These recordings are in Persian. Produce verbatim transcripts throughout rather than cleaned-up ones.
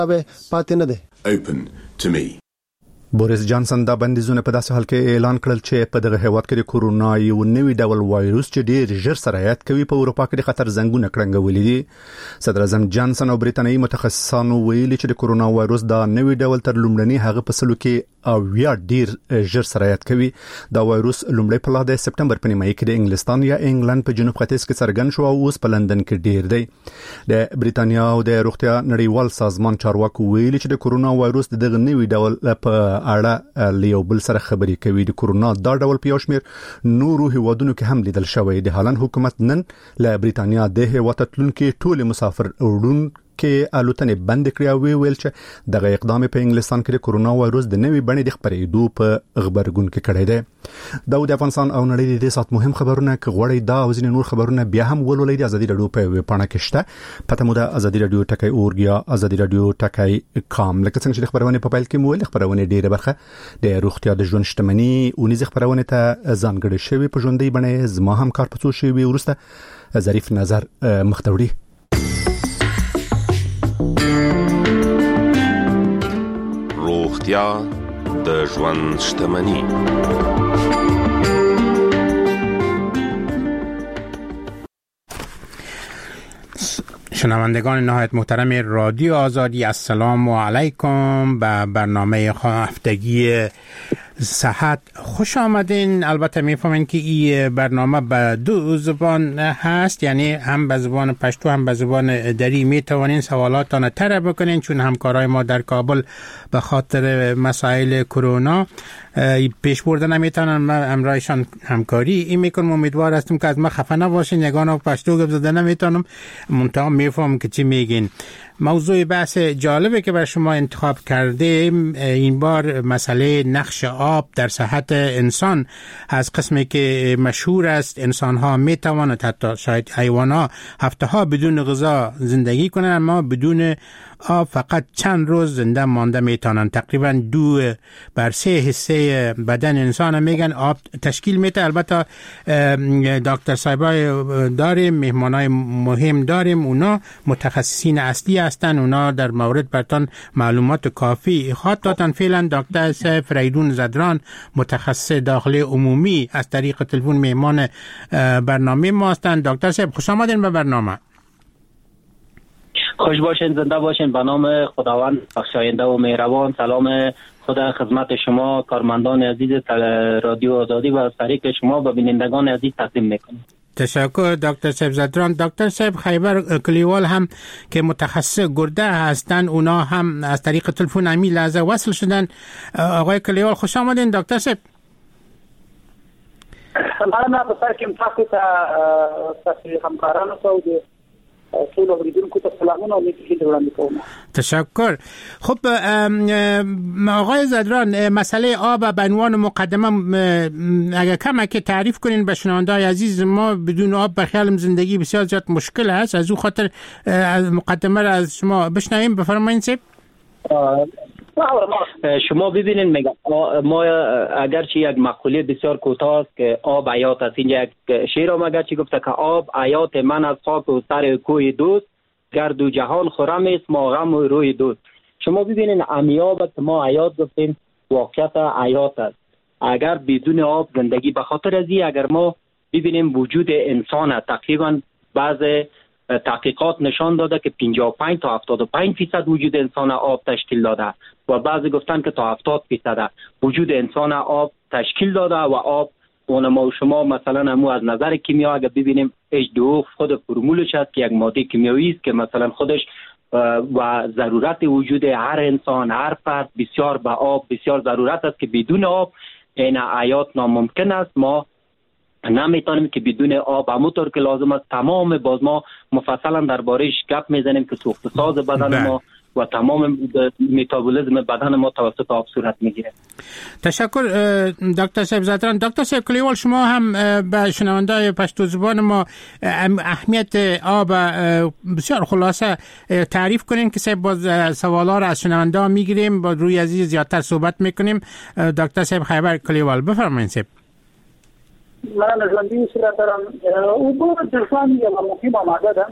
پاتې نه دی. open to me. بوریس جانسن دا بندیزونه په داسې حال کې اعلان کړل چې په دغه هیواد کې د کورونا یو نوی ډول وایروس چې ډیر ژر سرایت کوي په اروپا کې د خطر زنګونه کړنګولې دي. صدر اعظم جانسن او بریتانیایی متخصصانو ویلي چې د کورونا وایروس دا نوی ډول تر لومړني هغه په سلو کې او یا ډیر ژر سرایت کوي. دا وایروس لومړی په لاره د سپټمبر په نیمایي کې د انګلستان یا انګلند په جنوب ختیځ کې څرګند شو او اوس په لندن کې ډیر دی. د بریتانیا او د روغتیا نړیوال سازمان چارواکو ویلي چې د کورونا وایروس دغه نوی ډول په اړه لیو بل سره خبرې کوي. د کورونا دا ډول په یوشمیر نورو هیوادونو کې هم لیدل شوی. د هالند حکومت نن له بریتانیا د هیواد تلونکو ټول مسافر وړون کې الوتنې بند کړې او ویل چې دغه اقدام په انګلستان کې د کورونا وایروس د نوې بڼې د خپرېدو په خبرګون کې کړی دی. دا د افغانستان او نړۍ د سات مهم خبرونه کې غوړې دا او ځینې نور خبرونه بیا هم ولولئ د ازادي رادیو په ویب پاڼه کې شته. پته مو د ازادي رادیو ټکای اورګیا ازادي رادیو ټکای کام. لکه څنګه چې خبرونه په پیل کې مو ول خبرونه ډیره برخه د روغتیا د ژوند شتمنۍ او نيزه خبرونه ته ځانګړې شوی په ژوندۍ بڼه زما هم کار پڅو شوی ورسته ظریف نظر مختوری. روغتیا د ژوند شتمنۍ. شنوندگان نهایت محترم رادیو آزادی، السلام علیکم. به برنامه هفتگی صحت خوش آمدین. البته میفهمین که این برنامه به دو زبان هست، یعنی هم به زبان پشتو هم به زبان دری. میتوانین سوالاتان طرح بکنین چون همکارای ما در کابل به خاطر مسائل کرونا پیش برده نمیتونن. من امرایشان همکاری این میکنم. امیدوار هستم که از ما خفه نباشین. یگانه پشتو گپ زده نمیتونم، منتها میفهم که چی میگین. موضوع بحث جالبه که بر شما انتخاب کرده این بار مسئله نقش آب در صحت انسان از قسمی که مشهور است. انسان ها می توانند، حتی شاید حیوان ها، هفته ها بدون غذا زندگی کنند، اما بدون آب فقط چند روز زنده مانده میتونن. تقریبا دو بر سه حصه بدن انسان میگن آب تشکیل میده. البته دکتر صاحبای داریم، مهمانای مهم داریم، اونا متخصصین اصلی هستن. اونا در مورد برتان معلومات کافی خواهد دادن. فعلا دکتر صاحب فریدون زدران، متخصص داخلی عمومی، از طریق تلفن مهمان برنامه ما هستند. دکتر صاحب خوش آمدین به برنامه. خوش باشین، زنده باشین. به نام خداوند بخشاینده و مهربان، سلام خدا خدمت شما کارمندان عزیز رادیو آزادی و از طریق شما به بینندگان عزیز تقدیم میکنم. تشکر دکتر صاحب زدران. دکتر صاحب خیبر کلیوال هم که متخصص گرده هستند، اونا هم از طریق تلفن امی لحظه وصل شدن. آقای کلیوال خوش آمدین. دکتر صاحب سلام بسرکم تاسو ته تاسو همکارانو ته ټول اوریدونکو ته سلامونه او نیکی وړاندې کوم. تشکر. خب آقای زدران، مسئله آب به عنوان مقدمه اگر کم که تعریف کنین به شنونده‌های عزیز. ما بدون آب به خیالم زندگی بسیار زیاد مشکل است. از او خاطر مقدمه را از شما بشنویم. بفرمایید سیب. شما ببینید میگم ما اگرچه یک مقوله بسیار کوتاه است که آب حیات است. اینجا یک شعر هم اگرچه گفته که آب حیات من از خاک و سر کوه دوست، گرد و جهان خرم است ما غم و روی دوست. شما ببینید امیاب که ما حیات گفتیم، واقعیت حیات است. اگر بدون آب زندگی، به خاطر ازی اگر ما ببینیم وجود انسان تقریبا بعض تحقیقات نشان داده که پنجاه و پنج تا هفتاد و پنج درصد وجود انسان آب تشکیل داده و بعضی گفتن که تا هفتاد درصد وجود انسان آب تشکیل داده و آب اون ما و شما مثلا همو از نظر کیمیا اگر ببینیم اچ دو او خود فرمولش هست که یک ماده کیمیایی است که مثلا خودش و ضرورت وجود هر انسان، هر فرد بسیار به آب بسیار ضرورت است که بدون آب این حیات ناممکن است. ما نمیتونیم که بدون آب همونطور که لازم است تمام باز ما مفصلا درباره‌اش گپ میزنیم که سوخت ساز بدن ما و تمام متابولیسم بدن ما توسط آب صورت میگیره. تشکر دکتر صاحب زدران. دکتر صاحب کلیوال، شما هم به شنونده‌های پشتو زبان ما اهمیت آب بسیار خلاصه تعریف کنین که صاحب باز سوالا را از شنونده میگیریم، با روی عزیز زیادتر صحبت میکنیم. دکتر صاحب خیبر کلیوال بفرمایید. صاحب من ژوندۍ سره درم او په ځوان یو مهمه ماده ده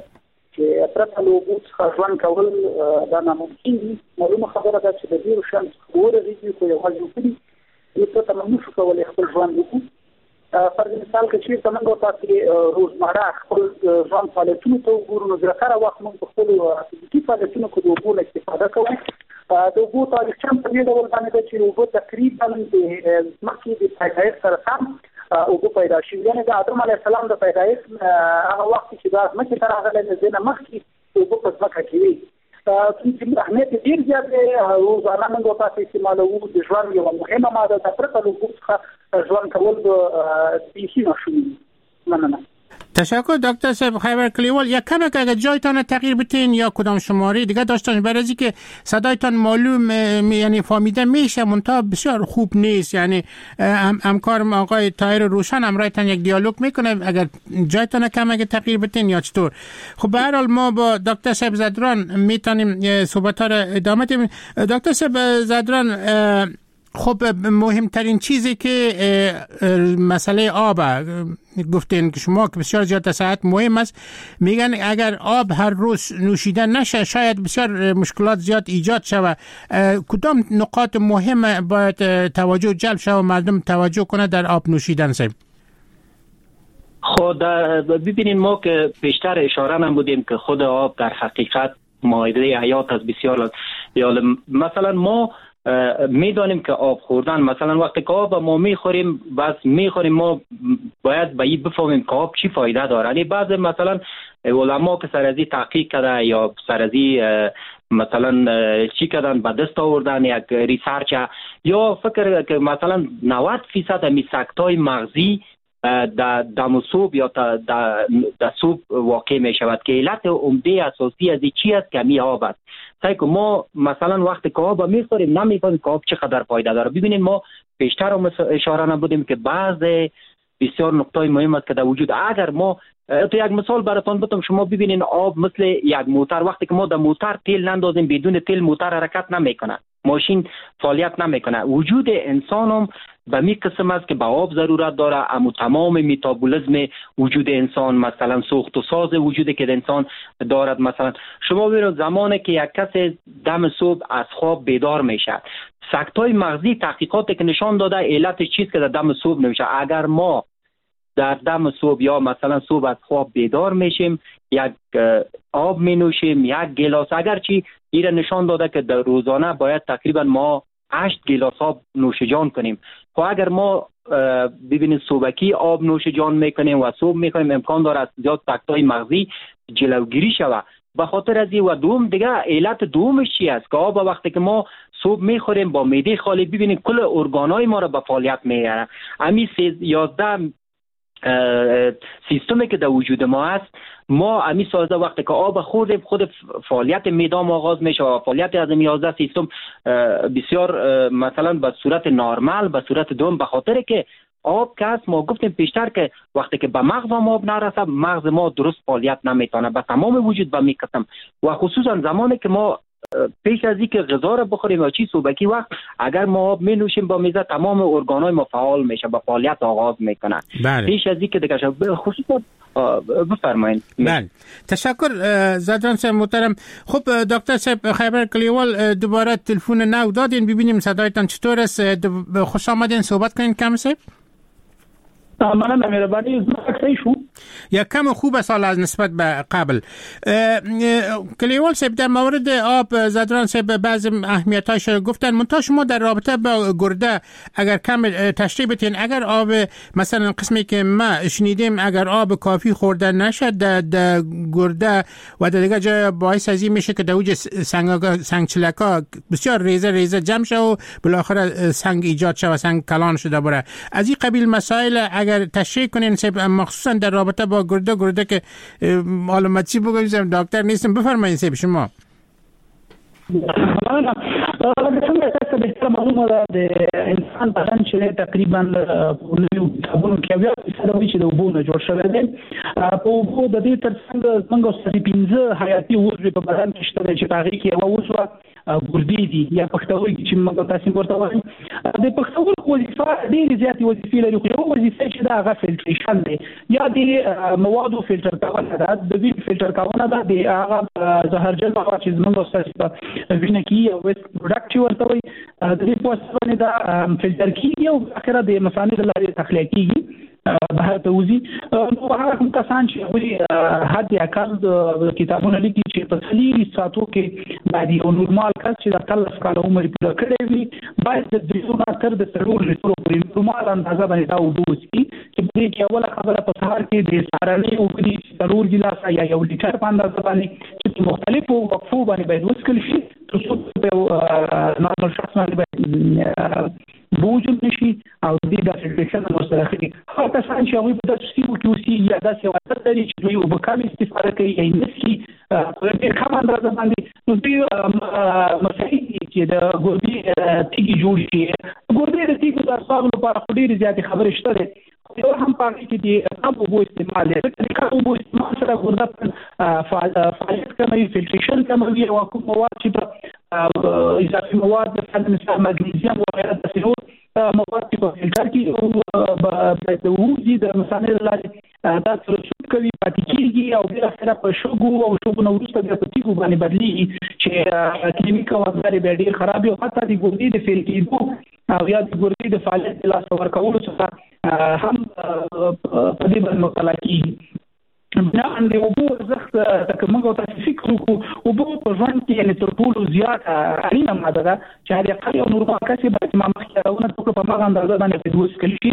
چې پرته له اوبو څخه ژوند کول دا ناممکن دي. معلومه خبره ده چې د ډېرو شیانو څخه ورغېږي خو یوازې وکړي هېڅ ته موږ نشو کولی خپل ژوند وکړو. فرض مثال که چېرته موږ ورته روزمره خپل ژوند فعالیتونو ته وګورو نو زیاتره وخت موږ په خپلو فزیکي فعالیتونو کې د اوبو نه استفاده کوو. د اوبو تاریخچه په دې ډول باندې ده چې اوبه تقریبا د مخکې د پیدایښت سره سم اوبه پیدا شوي، یعنې د آدم علیه السلام د پیدایښت هغه وخت چې دا ځمکې ته راغلی د دې نه مخکې اوبه په ځمکه کې وي. اهمیت ډېر زیات دی. روزانه موږ ورته استعمالوو، د ژوند یوه مهمه ماده ده. پرته له اوبو څخه ژوند کول به بیخي ناشوني وي. مننه. تشکر دکتر صاحب. خیبر کلیوال یک کمک اگر جایتان تغییر بتین یا کدام شماره دیگه داشتن برای از که صدایتان معلوم یعنی فهمیده میشه منتها بسیار خوب نیست، یعنی همکار آقای طاهر روشن همراهتان یک دیالوگ میکنه اگر جایتان کمک تغییر بتین یا چطور. خب به هر حال ما با دکتر صاحب زدران میتونیم صحبت ها را ادامه بدیم. دکتر صاحب زدران، خب مهمترین چیزی که مسئله آب گفتین که شما که بسیار زیاد صحت مهم است، میگن اگر آب هر روز نوشیده نشه شاید بسیار مشکلات زیاد ایجاد شود. کدام نقاط مهم باید توجه جلب شود و مردم توجه کنه در آب نوشیدن؟ صاحب خود ببینید ما که پیشتر اشاره نمودیم که خود آب در حقیقت مایده حیات است بسیار. یا مثلا ما میدانیم که آب خوردن، مثلا وقتی که آب ما میخوریم بس میخوریم، ما باید به این بفهمیم که آب چی فایده داره. یعنی بعض مثلا علما که سر از این تحقیق کرده یا سر از این مثلا چی کردن به دست آوردن یک ریسرچ یا فکر که مثلا نود فیصد همی سکتای مغزی در دم صوب یا در صوب واقع می شود که علت عمده اساسی از چی است که می آب است. سعی که ما مثلا وقتی که آب میخوریم نمیفهمیم که آب چقدر فایده داره. ببینید ما پیشتر هم اشاره نبودیم که بعض بسیار نکته مهم است که در وجود اگر ما تو یک مثال براتون بتم، شما ببینید آب مثل یک موتور، وقتی که ما در موتور تیل نندازیم بدون تیل موتور حرکت نمیکنه، ماشین فعالیت نمیکنه. وجود انسان هم به می قسم است که به آب ضرورت داره. اما تمام متابولیسم وجود انسان، مثلا سوخت و ساز وجودی که انسان دارد، مثلا شما ببینید زمانی که یک کس دم صبح از خواب بیدار میشه، سکتای مغزی تحقیقاتی که نشان داده علت چیز که در دم صبح نمیشه. اگر ما در دم صبح یا مثلا صبح از خواب بیدار میشیم، یک آب می نوشیم، یک گلاس، اگرچه ایره نشان داده که در روزانه باید تقریبا ما هشت گلاس آب نوش جان کنیم. خب اگر ما ببینید صبحکی آب نوش جان میکنیم و صبح میکنیم، امکان داره از زیاد سکتای مغزی جلوگیری شود. به خاطر از این و دوم دیگه علت دومش چی است که آب وقتی که ما صبح میخوریم با معده خالی، ببینید کل ارگانهای ما را به فعالیت میاره. امی یازده سیستمی که در وجود ما هست، ما امی سازده وقتی که آب خوردیم خود فعالیت معده آغاز میشه و فعالیت از این یازده سیستم بسیار مثلا به صورت نرمال، به صورت دوم، به خاطر که آب که هست ما گفتیم پیشتر که وقتی که به مغز ما آب نرسه مغز ما درست فعالیت نمیتونه به تمام وجود به می قسم. و خصوصا زمانی که ما پیش از اینکه غذا را بخوریم یا چی صبحکی وقت اگر ما آب می نوشیم با میزه تمام ارگانای ما فعال میشه، با فعالیت آغاز میکنه. بله. پیش از اینکه دیگه خصوصا بفرمایید. بله تشکر زدران صاحب محترم. خب دکتر صاحب خیبر کلیوال دوباره تلفن نو دادین، ببینیم صدایتان چطور است. خوش آمدین، صحبت کنین کم صاحب. منم مهربانی زمانی شو یک کم خوب است حالا از نسبت به قبل. کلیوال صاحب در مورد آب زدران صاحب بعض اهمیتاش گفتن، منتها شما در رابطه با گرده اگر کم تشریح بتین، اگر آب مثلا قسمی که ما شنیدیم اگر آب کافی خورده نشد در گرده و در دیگه جای باعث از این میشه که در اوج سنگ سنگ چلکا بسیار ریزه ریزه جمع شه و بالاخره سنگ ایجاد شه و سنگ کلان شده بره. از این قبیل مسائل اگر تشریح کنین مخصوصا در رابطه با گرده گرده که معلوماتی بگویم دکتر نیستم، بفرمایید سیب شما. لکه څنګه تاسو به تر معلومه ده د انسان بدن چې تقریبا په کابونو کې بیا څه ډول چې د اوبو نه جوړ شوی دی. په اوبو د دې ترڅنګ موږ ستاسو پنځه حیاتي عضو په بدن کې شته چې هغه کې یو عضو ګردې دي یا پښتورګي چې موږ تاسو ورته وایو. د پښتورګو وظیفه ډېرې زیاتې وظیفې لري، خو یو وظیفه چې دا هغه فلټریشن دی یا د موادو فلټر کول ده، د وینې فلټر کول ده، د هغه زهرجن مواد چې زموږ سره وینه کې او ویسټ پروډکټ چې ورته وایي د دې په واسطه باندې دا فلټر کېږي او اخره د مثانې له لارې تخلیه کېږي بهر ته وځي. نو هغه کوم کسان چې هغوی حد اقل د کتابونو لیکي چې په څلورو ساعتو کې باید یو نورمال کس چې د اتلس کاله عمر پوره کړی وي باید د درېو نه تر د څلورو لیټرو پورې نورمال اندازه باندې دا اوبه وڅښي، چې په دې کې اوله خبره په سهار کې د سهارنۍ اوبه دي څلور ګیلاسه یا یو لیټر په اندازه باندې چې په مختلفو وقفو باندې باید وڅښل شي تر څو په نورمال شخص باندې باید بوجم نشي او دې د فلټریشن مسترخي. هغه کسان چې هغوی په داسې سیمو کې اوسي یا داسې عادت لري چې دوی اوبه کم استفاده کوي یا یې نسي په ډېر کم اندازه باندې، نو دوی مسایل دي چې د ګردې تیږې جوړ شي. ګردې د تیږو د اسبابو لپاره خو ډېرې زیاتې خبرې شته دي، یو هم په هغې کې د کم اوبو استعمال دی. د کم اوبو استعمال سره ګرده فعالیت کموي، فلټریشن کموي او کوم مواد چې په اضافي مواد مثل مګنیزیم وغیره داسې نور مواد چې په فلټر کې د وځي د مثانې له لارې دا ترشح کوي، پاتې کېږي او بالاخره په شګو او شګو نه وروسته بیا په تیږو باندې بدلېږي چې کیمیکي مواد یې بیا ډېر خراب وي او حتی د ګردې د فیل کېدو او یا د ګردې د فعالیت د لاسته ورکولو څخه هم په دې باندې مطالعه کېږي. بناء د اوبو ارزښت که موږ تاسو فکر وکړو، اوبه په ژوند کې یعنې تر ټولو زیاته اړینه ماده ده چې حد اقل یو نورمال کس یې باید ما مخکې یادونه وکړو په هماغه اندازه باندې باید وڅښل شي.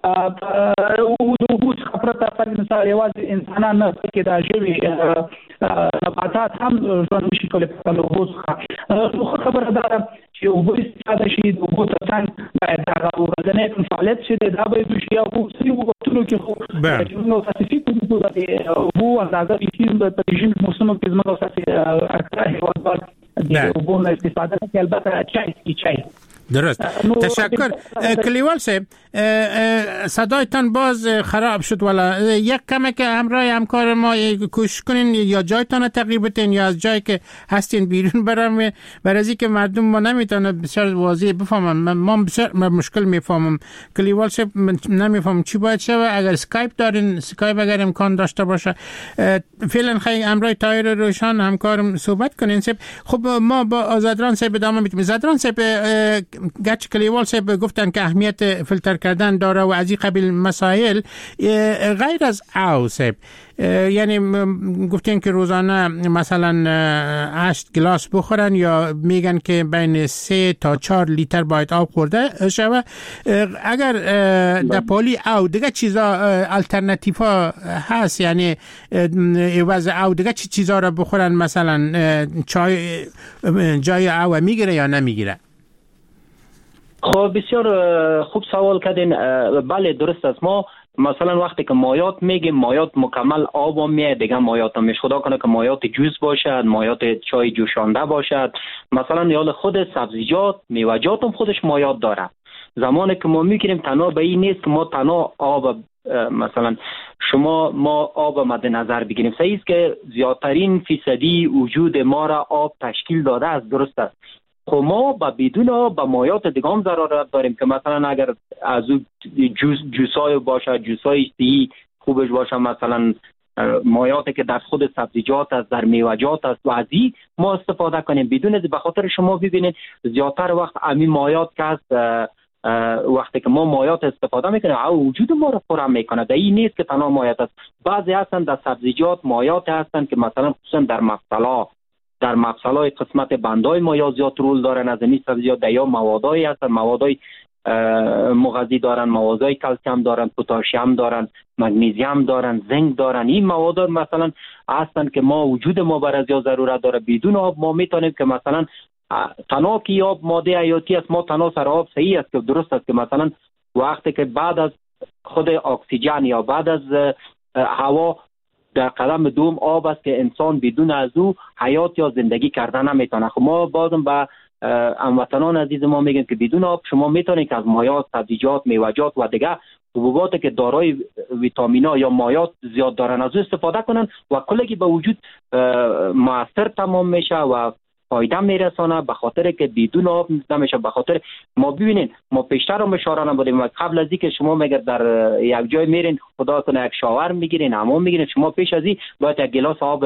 د اوبو څخه پرته فرض مثال یوازې انسانان نه بلکې دا ژوي نباتات هم ژوند نشي کولی پرته له اوبو څخه. نو ښه خبره دا ده چې اوبه استفاده شي، د اوبو تر څنګ باید هغه ورځنی کوم فعالیت چې دی دا باید وشي. او په ځینو وختونو کې خو چې موږ تاسو فکر وکړو اوبو اندازه بیخي په ژمي موسمو کې زموږ اساسي اکثر هیوادوال د اوبو نه استفاده کوي، البته چای سکي چای. درست، تشکر. کلیوال صاحب صدایتان باز خراب شد، ولی یک کمی که همراه همکار ما کوشش کنین یا جایتان تغییر بدین یا از جایی که هستین بیرون برام، برای از اینکه مردم ما نمیتونه بسیار واضح بفهمن. ما بسیار مشکل میفهمم. کلیوال صاحب نمیفهم چی باید شود. اگر اسکایپ دارین، اسکایپ اگر امکان داشته باشه فعلا خیلی همراه طاهر روشن همکارم صحبت کنین. خب ما با آزادران صاحب ادامه میدیم. آزادران صاحب گرچه کلیوال صاحب گفتن که اهمیت فیلتر کردن داره و از این قبیل مسائل، غیر از او صاحب یعنی گفتین که روزانه مثلا هشت گلاس بخورن یا میگن که بین سه تا چهار لیتر باید آب خورده شوه. اگر در پالی او دیگه چیزا الٹرناتیو ها هست، یعنی عوض او دیگه چی چیزا را بخورن، مثلا چای جای او میگیره یا نمیگیره؟ خب بسیار خوب سوال کردین. بله درست است. ما مثلا وقتی که مایات میگیم مایات مکمل آب هم میاد، دیگه مایات هم میشه خدا کنه که مایات جوس باشد، مایات چای جوشانده باشد، مثلا یا خود سبزیجات میوه‌جات هم خودش مایات داره. زمانی که ما میگیریم تنها به این نیست که ما تنها آب مثلا شما ما آب مد نظر بگیریم. صحیح است که زیادترین فیصدی وجود ما را آب تشکیل داده است، درست است. خب ما با بدون آب با مایات دیگه هم ضرورت داریم که مثلا اگر از جوس جوسای باشه، جوسای سی خوبش باشه، مثلا مایاتی که در خود سبزیجات است، در میوه‌جات است و از این ما استفاده کنیم. بدون به خاطر شما ببینید زیادتر وقت همین مایات که است وقتی که ما مایات استفاده میکنیم او وجود ما رو پر میکنه. در این نیست که تنها مایات است، بعضی هستن در سبزیجات مایات هستن که مثلا خصوصا در مفصلا در مفصلای قسمت بندای ما یا زیاد رول دارن. از این سبزیجات یا موادایی هستن، موادای مغذی دارن، موادای کلسیم دارن، پتاسیم دارن، مگنیزیم دارن، زنک دارن. این مواد مثلا هستن که ما وجود ما بر از یا ضرورت داره. بدون آب ما میتونیم که مثلا تنها که آب ماده حیاتی است، ما تنها سر آب صحیح است که درست است که مثلا وقتی که بعد از خود اکسیژن یا بعد از هوا در قدم دوم آب است که انسان بدون از او حیات یا زندگی کردن نمیتونه. خب ما بازم به هموطنان عزیز ما میگیم که بدون آب شما میتونید که از مایات، سبزیجات، میوه‌جات و دیگه حبوباتی که دارای ویتامینا یا مایات زیاد دارن از او استفاده کنن و کلی به وجود موثر تمام میشه و فایده میرسانه، به خاطر که بدون آب نمیشه. به خاطر ما ببینین ما پیشتر هم اشاره نبودیم قبل از اینکه شما مگر در یک جای میرین خدا کنه یک شاور میگیرین حمام میگیرین، شما پیش از این باید یک گلاس آب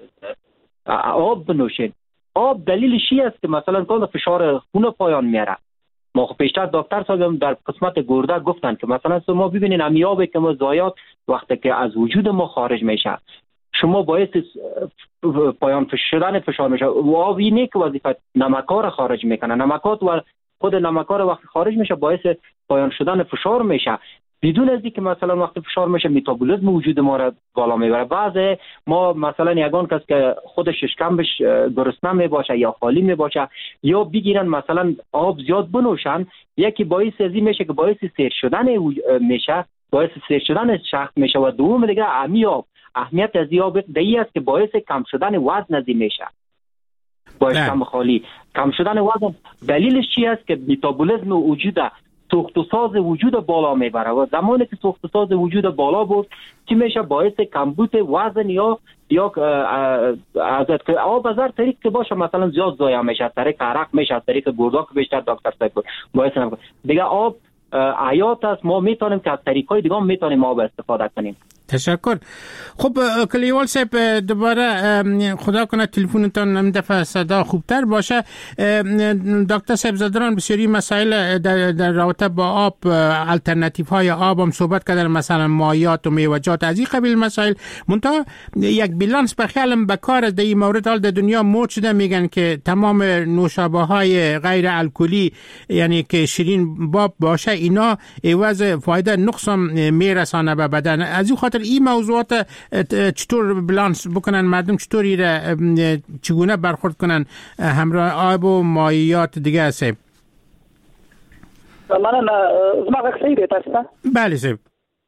آب بنوشین. آب دلیلش چی است که مثلا کل فشار خون پایان میاره. ما پیشتر دکتر صاحب در قسمت گرده گفتن که مثلا شما ببینین امیابی که ما زایات وقتی که از وجود ما خارج میشه شما باعث پایان شدن فشار میشه. و آب اینه که وظیفه نمک‌ها خارج میکنه. نمکات و خود نمک‌ها وقتی خارج میشه باعث پایان شدن فشار میشه. بدون از اینکه مثلا وقتی فشار میشه متابولیسم وجود ما را بالا میبره. بعضی ما مثلا یگان کس که خودش شکمش گرسنه میباشه یا خالی میباشه یا بگیرن مثلا آب زیاد بنوشن، یکی باعث از این میشه که باعث سیر شدن میشه، باعث سیر شدن شخص میشه. و دوم دیگه امیاب اهمیت از آب دیگه است که باعث کم شدن وزن از میشه. باعث کم خالی کم شدن وزن دلیلش چی است که متابولیسم وجود سوخت و ساز وجود بالا میبره و زمانی که سوخت و ساز وجود بالا بود چی میشه؟ باعث کمبود وزن یا یا از آب از هر طریق که باشه مثلا زیاد ضایع میشه، از طریق عرق میشه، از طریق گردها که بیشتر دکتر صاحب بود باعث نمیشه. دیگه آب حیات است. ما میتونیم که از طریقای دیگه هم میتونیم آب استفاده کنیم. تشکر. خب کلیوال صاحب دوباره خدا کنه تلفنتون این دفعه صدا خوبتر باشه. دکتر صاحب زدران بسیاری مسائل در, در رابطه با آب، الटरनेटिव های آب هم صحبت کردن، مثلا مایعات و میوه‌جات از این قبیل مسائل. منتها یک بیلانس به خیالم به کار در این مورد حال در دنیا موج شده، میگن که تمام نوشابه های غیر الکلی یعنی که شیرین باب باشه اینا عوض فایده نقص میرسانه به بدن. از این خاطر این موضوعات چطور بالانس بکنن، مردم چطوری چگونه برخورد کنن همراه آب و مایعات دیگه است؟ من زما غږ صحیح دی تاسو ته؟ بله صاحب.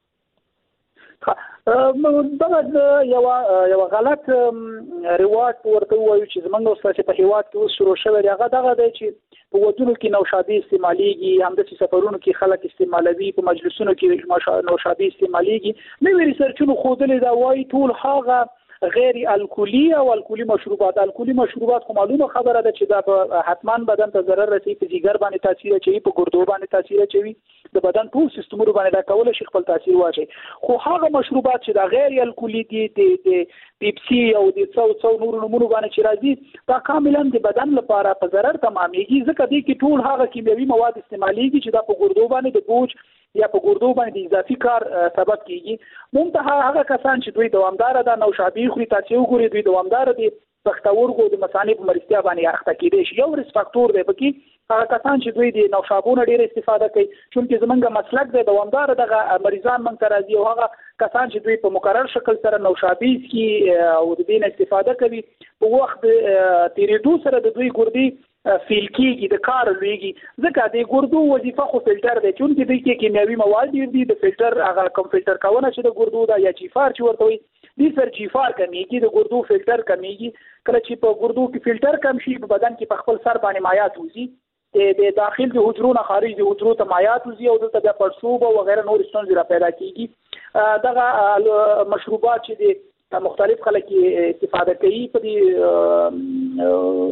دا یو یو غلط رواج ورته وایو چې زمونږ اوس په هیواد کې اوس شروع شوی دی. هغه دغه دی چې په ودونو کې نوشابې استعمالیږي، همداسې سفرونو کې خلک استعمالوي، په مجلسونو کې نوشابې استعمالیږي. نوي ریسرچونو ښودلي دا وایي ټول هغه غیر الکلی او الکلی مشروبات الکلی مشروبات خو معلومه خبره ده چې دا حتما بدن ته ضرر رسي، په جګر باندې تاثیر کوي، په ګردو باندې تاثیر کوي، د بدن ټول سیستمونو باندې دا کول شي خپل تاثیر واچي. خو هغه مشروبات چې دا غیر الکلی دي د پیپسي او د څو څو نور نمونه باندې چې راځي دا کاملا د بدن لپاره په ضرر تمامېږي، ځکه دې کې ټول هغه کیمیاوي مواد استعمالېږي چې دا په ګردو باندې د بوج یا په ګردو باندې اضافي کار سبب کیږي. منتها هغه کسان چې دوی دوامدار ده نوشابې خوري، تاسو وګورئ دوی دوامدار دي پښتورګو د مثانې په مرستیا باندې اخته کېدای شي. یو ریس فاکتور دی پکې هغه کسان چې دوی د نوشابونو ډېر استفاده کوي، چونکې زمونږ مسلک دی دوامدار دغه مریضان موږ ته راځي او هغه کسان چې دوی په مقرر شکل سره نوشابې څښي او د دې نه استفاده کوي په وخت تیریدو سره د دوی ګردې فیل کېږي، د کار لویږي، ځکه د ګردو وظیفه خو فلټر دی، چونکې دوی کې کیمیاوي مواد ډېر دي. د فلټر هغه کوم فلټر کونه چې د ګردو دا یا جیفار چې ورته وایي دې سر جیفار کمیږي، د ګردو فلټر کمیږي. کله چې په ګردو کې فلټر کم شي په بدن کې په خپل سر باندې مایعات وځي، د داخل د حجرو نه خارج د حجرو ته مایعات وځي او دلته د پړسوب او وغیرہ نور ستونزې را پیدا کیږي. دغه مشروبات چې د مختلف خلک استفاده کوي په دې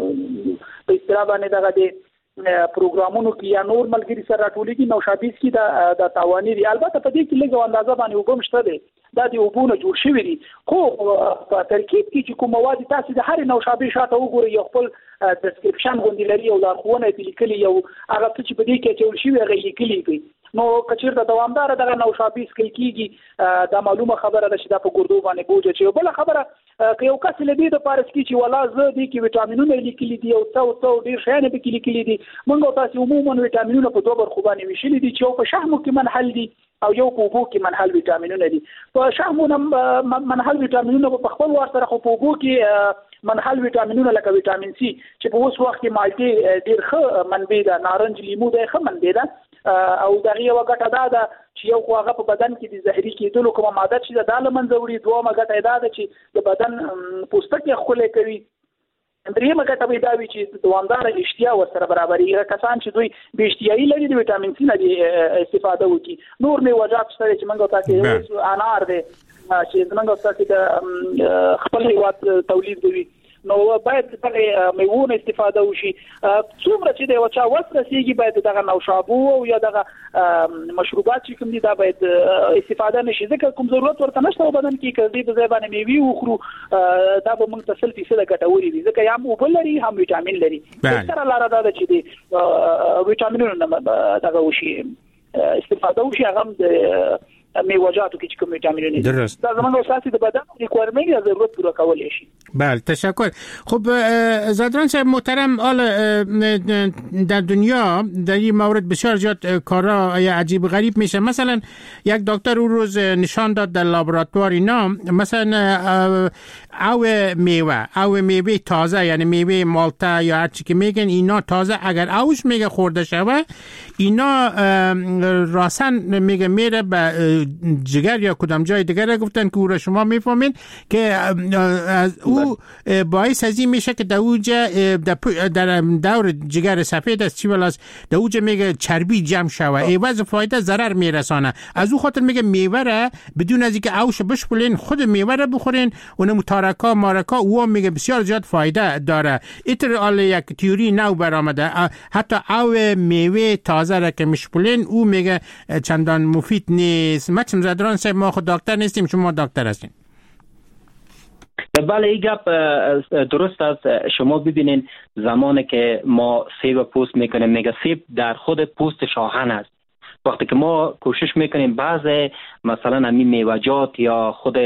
په اصطلاح باندې دغه د پروګرامونو کې یا نور ملګری سره راټولېږي نوشابې کې دا د تاواني دي. البته په دې کې لږ اندازه باندې وبم شته دي، دا د وبونه جوړ شوی دي، خو په ترکیب کې چې کوم مواد تاسو د هر نوشابې شاته وګورئ یو خپل ډسکرپشن غونډې لري او لارښوونه یې لیکلي، یو هغه څه چې په دې کې جوړ شوی هغه لیکلي دي. نو کچیر د دوامدار دغه نوشابې سکل کیږي دا معلومه خبره ده چې دا په ګردو باندې بوج اچي. بل خبره که یو کس لدی د پارس کی چې ولا زه دي کې وټامینونه لیکلي دي او څو څو ډیر شیان به کې لیکلي دي. موږ تاسو عموما وټامینونه په دوه برخو باندې ویشلي دي چې یو په شحمو کې منحل دي او یو په اوبو کې منحل وټامینونه دي. په شحمو منحل وټامینونه په خپل واسطه خو په اوبو کې منحل وټامینونه لکه وټامین سي چې په اوس وخت کې مالټي ډیر ښه منبع ده، نارنج لیمو ده ښه منبع ده او دغه یو ګټه ده ده چې یو خو هغه په بدن کې د زهري کېدلو کومه ماده چې د داله منځ وړي، دومره ګټه ده چې د بدن پوستکی خولې کوي، درېمه ګټه به دا وي چې دوامداره اشتها ورسره برابرېږي. کسان چې دوی بې اشتهایي لري د ویټامین سي نه استفاده وکړي. نور میوه‌جات شته چې موږ تاسو انار دی چې موږ تاسو د خپل هیواد تولید کوي، نو باید دغه میوونه استفاده وشي. څومره چې د وچا وس رسیږي باید دغه نوشابو او یا دغه مشروبات چې کوم دي دا باید استفاده نشي، ځکه کوم ضرورت ورته نشته بدن کې کړي په ځای باندې میوي وخورو دا به موږ ته سل فیصد ګټوري دي، ځکه یا هم اوبه لري هم ویټامین لري. تر لاره دا چې دي ویټامینونه دغه وشي استفاده وشي هغه د میوه‌جاتو کې کوم ویټامینونه دي دا زموږ اساسي د بدن ریکوایرمنت یا ضرورت پوره کولای شي. بله تشکر. خب زادران صاحب محترم، حالا در دنیا در این مورد بسیار زیاد کارا عجیب غریب میشه. مثلا یک دکتر اون روز نشان داد در لابراتوار اینا مثلا او میوه او میوه تازه یعنی میوه مالتا یا هر چی که میگن اینا تازه اگر اوش میگه خورده شوه اینا راسن میگه میره به جگر یا کدام جای دیگر، گفتن که او را شما میفهمین که از او باعث از این میشه که در اوجه در دور جگر سفید است چی ولاس در اوجه میگه چربی جمع شوه ایواز فایده ضرر میرسانه. از او خاطر میگه میوه را بدون از اینکه اوش بشپلین خود میوه را بخورین اون متارکا مارکا او میگه بسیار زیاد فایده داره. ایتر یک تیوری نو برآمده حتی او میوه تازه را که میشپلین او میگه چندان مفید نیست. مچم زادران صاحب ما خود دکتر نیستیم، شما دکتر هستین. بله این گپ درست است. شما ببینین زمانی که ما سیب پوست میکنیم میگه سیب در خود پوست شاهن است. وقتی که ما کوشش میکنیم بعض مثلا همین میوه‌جات یا خود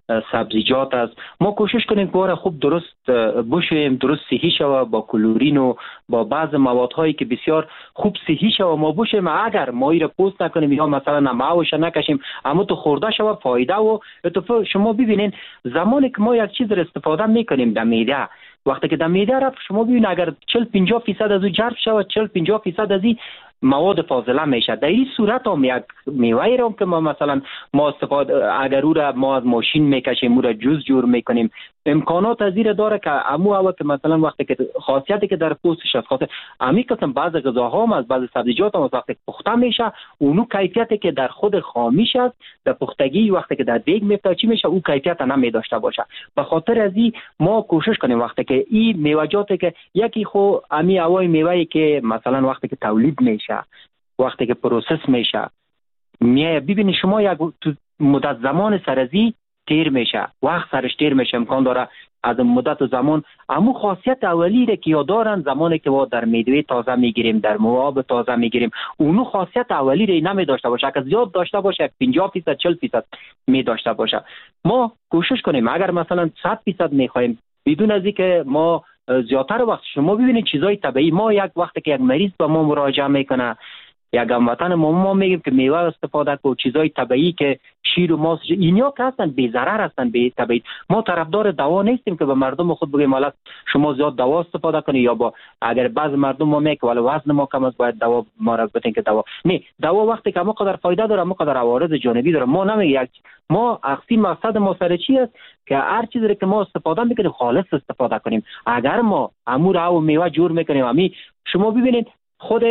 سبزیجات است ما کوشش کنیم که خوب درست بشویم، درست صحی شوه با کلورین و با بعض موادهایی که بسیار خوب صحی شوه ما بشویم. اگر ما ایره پوست نکنیم یا مثلا نماوش نکشیم اما تو خورده شوه فایده و اتفاق. شما ببینین زمانی که ما یک چیز را استفاده میکنیم در معده، وقتی که در معده رفت شما ببین اگر چهل پنجاه درصد از او جذب شوه چهل پنجاه درصد از این مواد فاضله میشه. در این صورت هم یک میوه را که ما مثلا ما استفاده اگر او را ما از ماشین میکشیم او را جوز جور میکنیم امکانات از این داره که امو او که مثلا وقتی که خاصیتی که در پوستش است خاطر امی قسم بعض غذاها هم از بعض سبزیجات هم وقتی پخته میشه اونو کیفیتی که در خود خامیش است در پختگی وقتی که در دیگ میفته چی میشه او کیفیت نمی داشته باشه. به خاطر از این ما کوشش کنیم وقتی که این میوه‌جاتی که یکی خو امی اوای میوه‌ای که مثلا وقتی که تولید میشه وقتی که پروسس میشه میای ببینید شما یک مدت زمان سرزی تیر میشه وقت سرش تیر میشه امکان داره از مدت زمان اما خاصیت اولی را که یا دارن زمانی که ما در میوه تازه میگیریم در مواد تازه میگیریم اونو خاصیت اولی را نمی داشته باشه. اگه زیاد داشته باشه پنجاه درصد چهل درصد می داشته باشه. ما کوشش کنیم اگر مثلا صد درصد میخوایم بدون از اینکه ما زیادتر وقت شما ببینید چیزای طبیعی ما یک وقتی که یک مریض به ما مراجعه میکنه یک هموطن ما ما میگیم که میوه استفاده کو چیزای طبیعی که شیر و ماست اینا که هستن بی ضرر هستن بی طبیعی. ما طرفدار دوا نیستیم که به مردم خود بگیم حالا شما زیاد دوا استفاده کنید یا با اگر بعض مردم ما میگه ولی وزن ما کم است باید دوا ما را بتین که دوا نه دوا وقتی که ما قدر فایده داره ما قدر عوارض جانبی داره ما نمیگه ما اصلی مقصد ما سر چی است که هر چیزی که ما استفاده میکنیم خالص استفاده کنیم. اگر ما امور او میوه جور میکنیم امی شما ببینید خود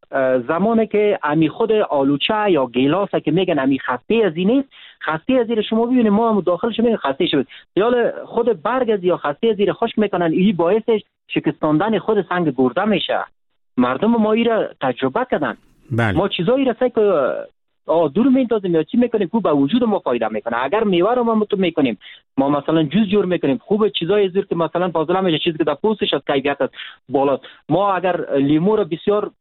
زمانی که امی خود آلوچه یا گیلاس که میگن امی خسته از این نیست خسته از این شما ببینید ما هم داخلش میگن خسته شد یا خود برگ از یا خسته از این خشک میکنن این باعثش شکستاندن خود سنگ گرده میشه. مردم ما این را تجربه کردن. بله. ما چیزایی را که دور میندازیم یا چی میکنیم خوب به وجود ما فایده میکنه. اگر میوه رو ما متو میکنیم ما مثلا جوز جور میکنیم خوب چیزای زیر که مثلا فاضله میشه چیزی که در پوستش از کیفیت است بالا. ما اگر لیمو رو بسیار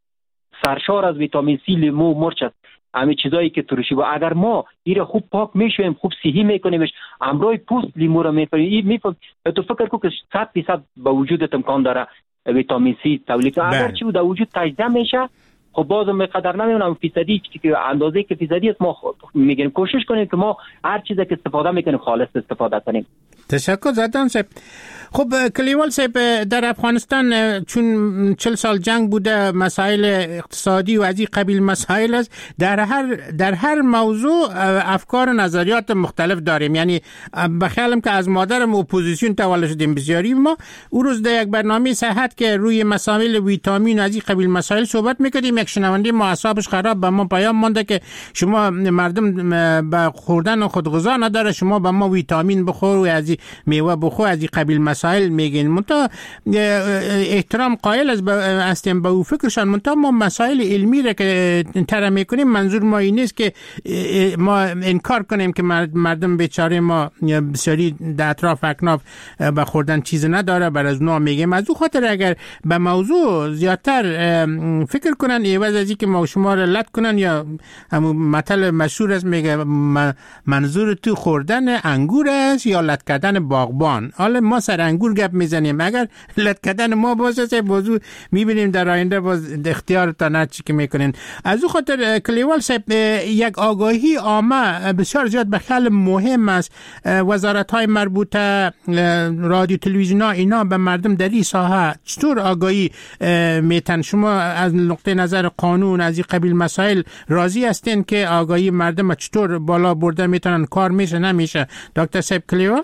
سرشار از ویتامین سی لیمو مرچ است همین چیزایی که ترشی و اگر ما این خوب پاک میشویم خوب صحی میکنیمش امروی پوست لیمو رو میفریم این میفهم تو فکر کو که صد درصد به وجودت امکان داره ویتامین سی تولید اگر چی در وجود تجزیه میشه خب باز مقدار نمیونم فیصدی که اندازه که فیصدی است ما میگیم کوشش کنیم که ما هر چیزی که استفاده میکنیم خالص استفاده کنیم. تشکر زدن صاحب. خب کلیوال صاحب در افغانستان چون چهل سال جنگ بوده مسائل اقتصادی و از این قبیل مسائل است در هر در هر موضوع افکار و نظریات مختلف داریم. یعنی بخیالم که از مادرم اپوزیسیون تولد شدیم بسیاری ما او روز در یک برنامه صحت که روی مسائل ویتامین و از این قبیل مسائل صحبت میکردیم یک شنونده ما اعصابش خراب به ما پیام مونده که شما مردم به خوردن خود غذا نداره شما به ما ویتامین بخور و از از میوه بخو از این قبیل مسائل میگین. منتها احترام قائل از هستیم به او فکرشان، منتها ما مسائل علمی را که طرح میکنیم منظور ما این نیست که ما انکار کنیم که مردم بیچاره ما بسیاری در اطراف اکناف به خوردن چیز نداره بر از اونا میگیم. از او خاطر اگر به موضوع زیادتر فکر کنن عوض از اینکه ما شما را لط کنن، یا همون مثل مشهور است میگه منظور تو خوردن انگور است یا لط کردن باغبان. حالا ما سر انگور گپ میزنیم، اگر لط کردن ما باشه موضوع میبینیم در آینده باز اختیار تا نه چی که میکنین. از او خاطر کلیوال صاحب یک آگاهی عامه بسیار زیاد به خیال مهم است. وزارت های مربوطه، رادیو تلویزیون ها، اینا به مردم در این ساحه چطور آگاهی میتن؟ شما از نقطه نظر قانون از این قبیل مسائل راضی هستین که آگاهی مردم چطور بالا برده میتونن؟ کار میشه نمیشه؟ دکتر صاحب کلیوال.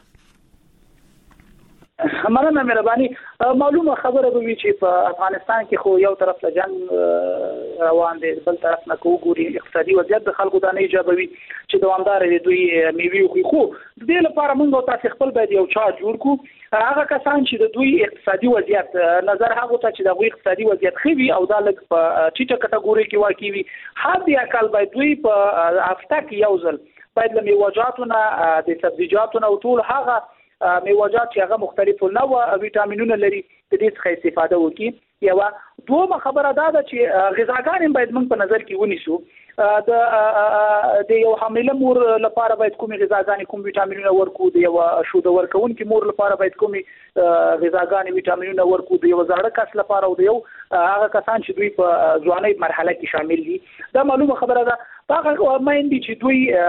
مننه مهرباني. معلومه خبره به وی چې په افغانستان کې خو یو طرف له جنگ روان دی، بل طرف نه کو ګوري اقتصادي وضعیت د خلکو د نه ایجابوي چې دوامدار دي دوی میوي خو د دې لپاره موږ تاسو خپل باید یو چا جوړ کو. هغه کسان چې د دوی اقتصادي وضعیت نظر هغه ته چې د دوی اقتصادي وضعیت خوي او د لک په ټیټه کټګوري کې واقع وي، هر بیا کال باید دوی په هفته کې یو ځل باید له میوه‌جاتونه د سبزیجاتونه او ټول هغه میوه‌جات چې هغه مختلف نوع ویټامینونه لري د دې څخه استفاده وکړي. یو دوه خبره دا ده چې غذاګان باید موږ په نظر کې ونیسو. د د یو حامله مور لپاره باید کومي غذاګان کوم ویټامینونه ورکو، د یو شود ورکون کې مور لپاره باید کومي غذاګان ویټامینونه ورکو، د یو زړه کس لپاره او د یو هغه کسان چې دوی په ځواني مرحله کې شامل دي. دا معلومه خبره ده. هغه مایندي چې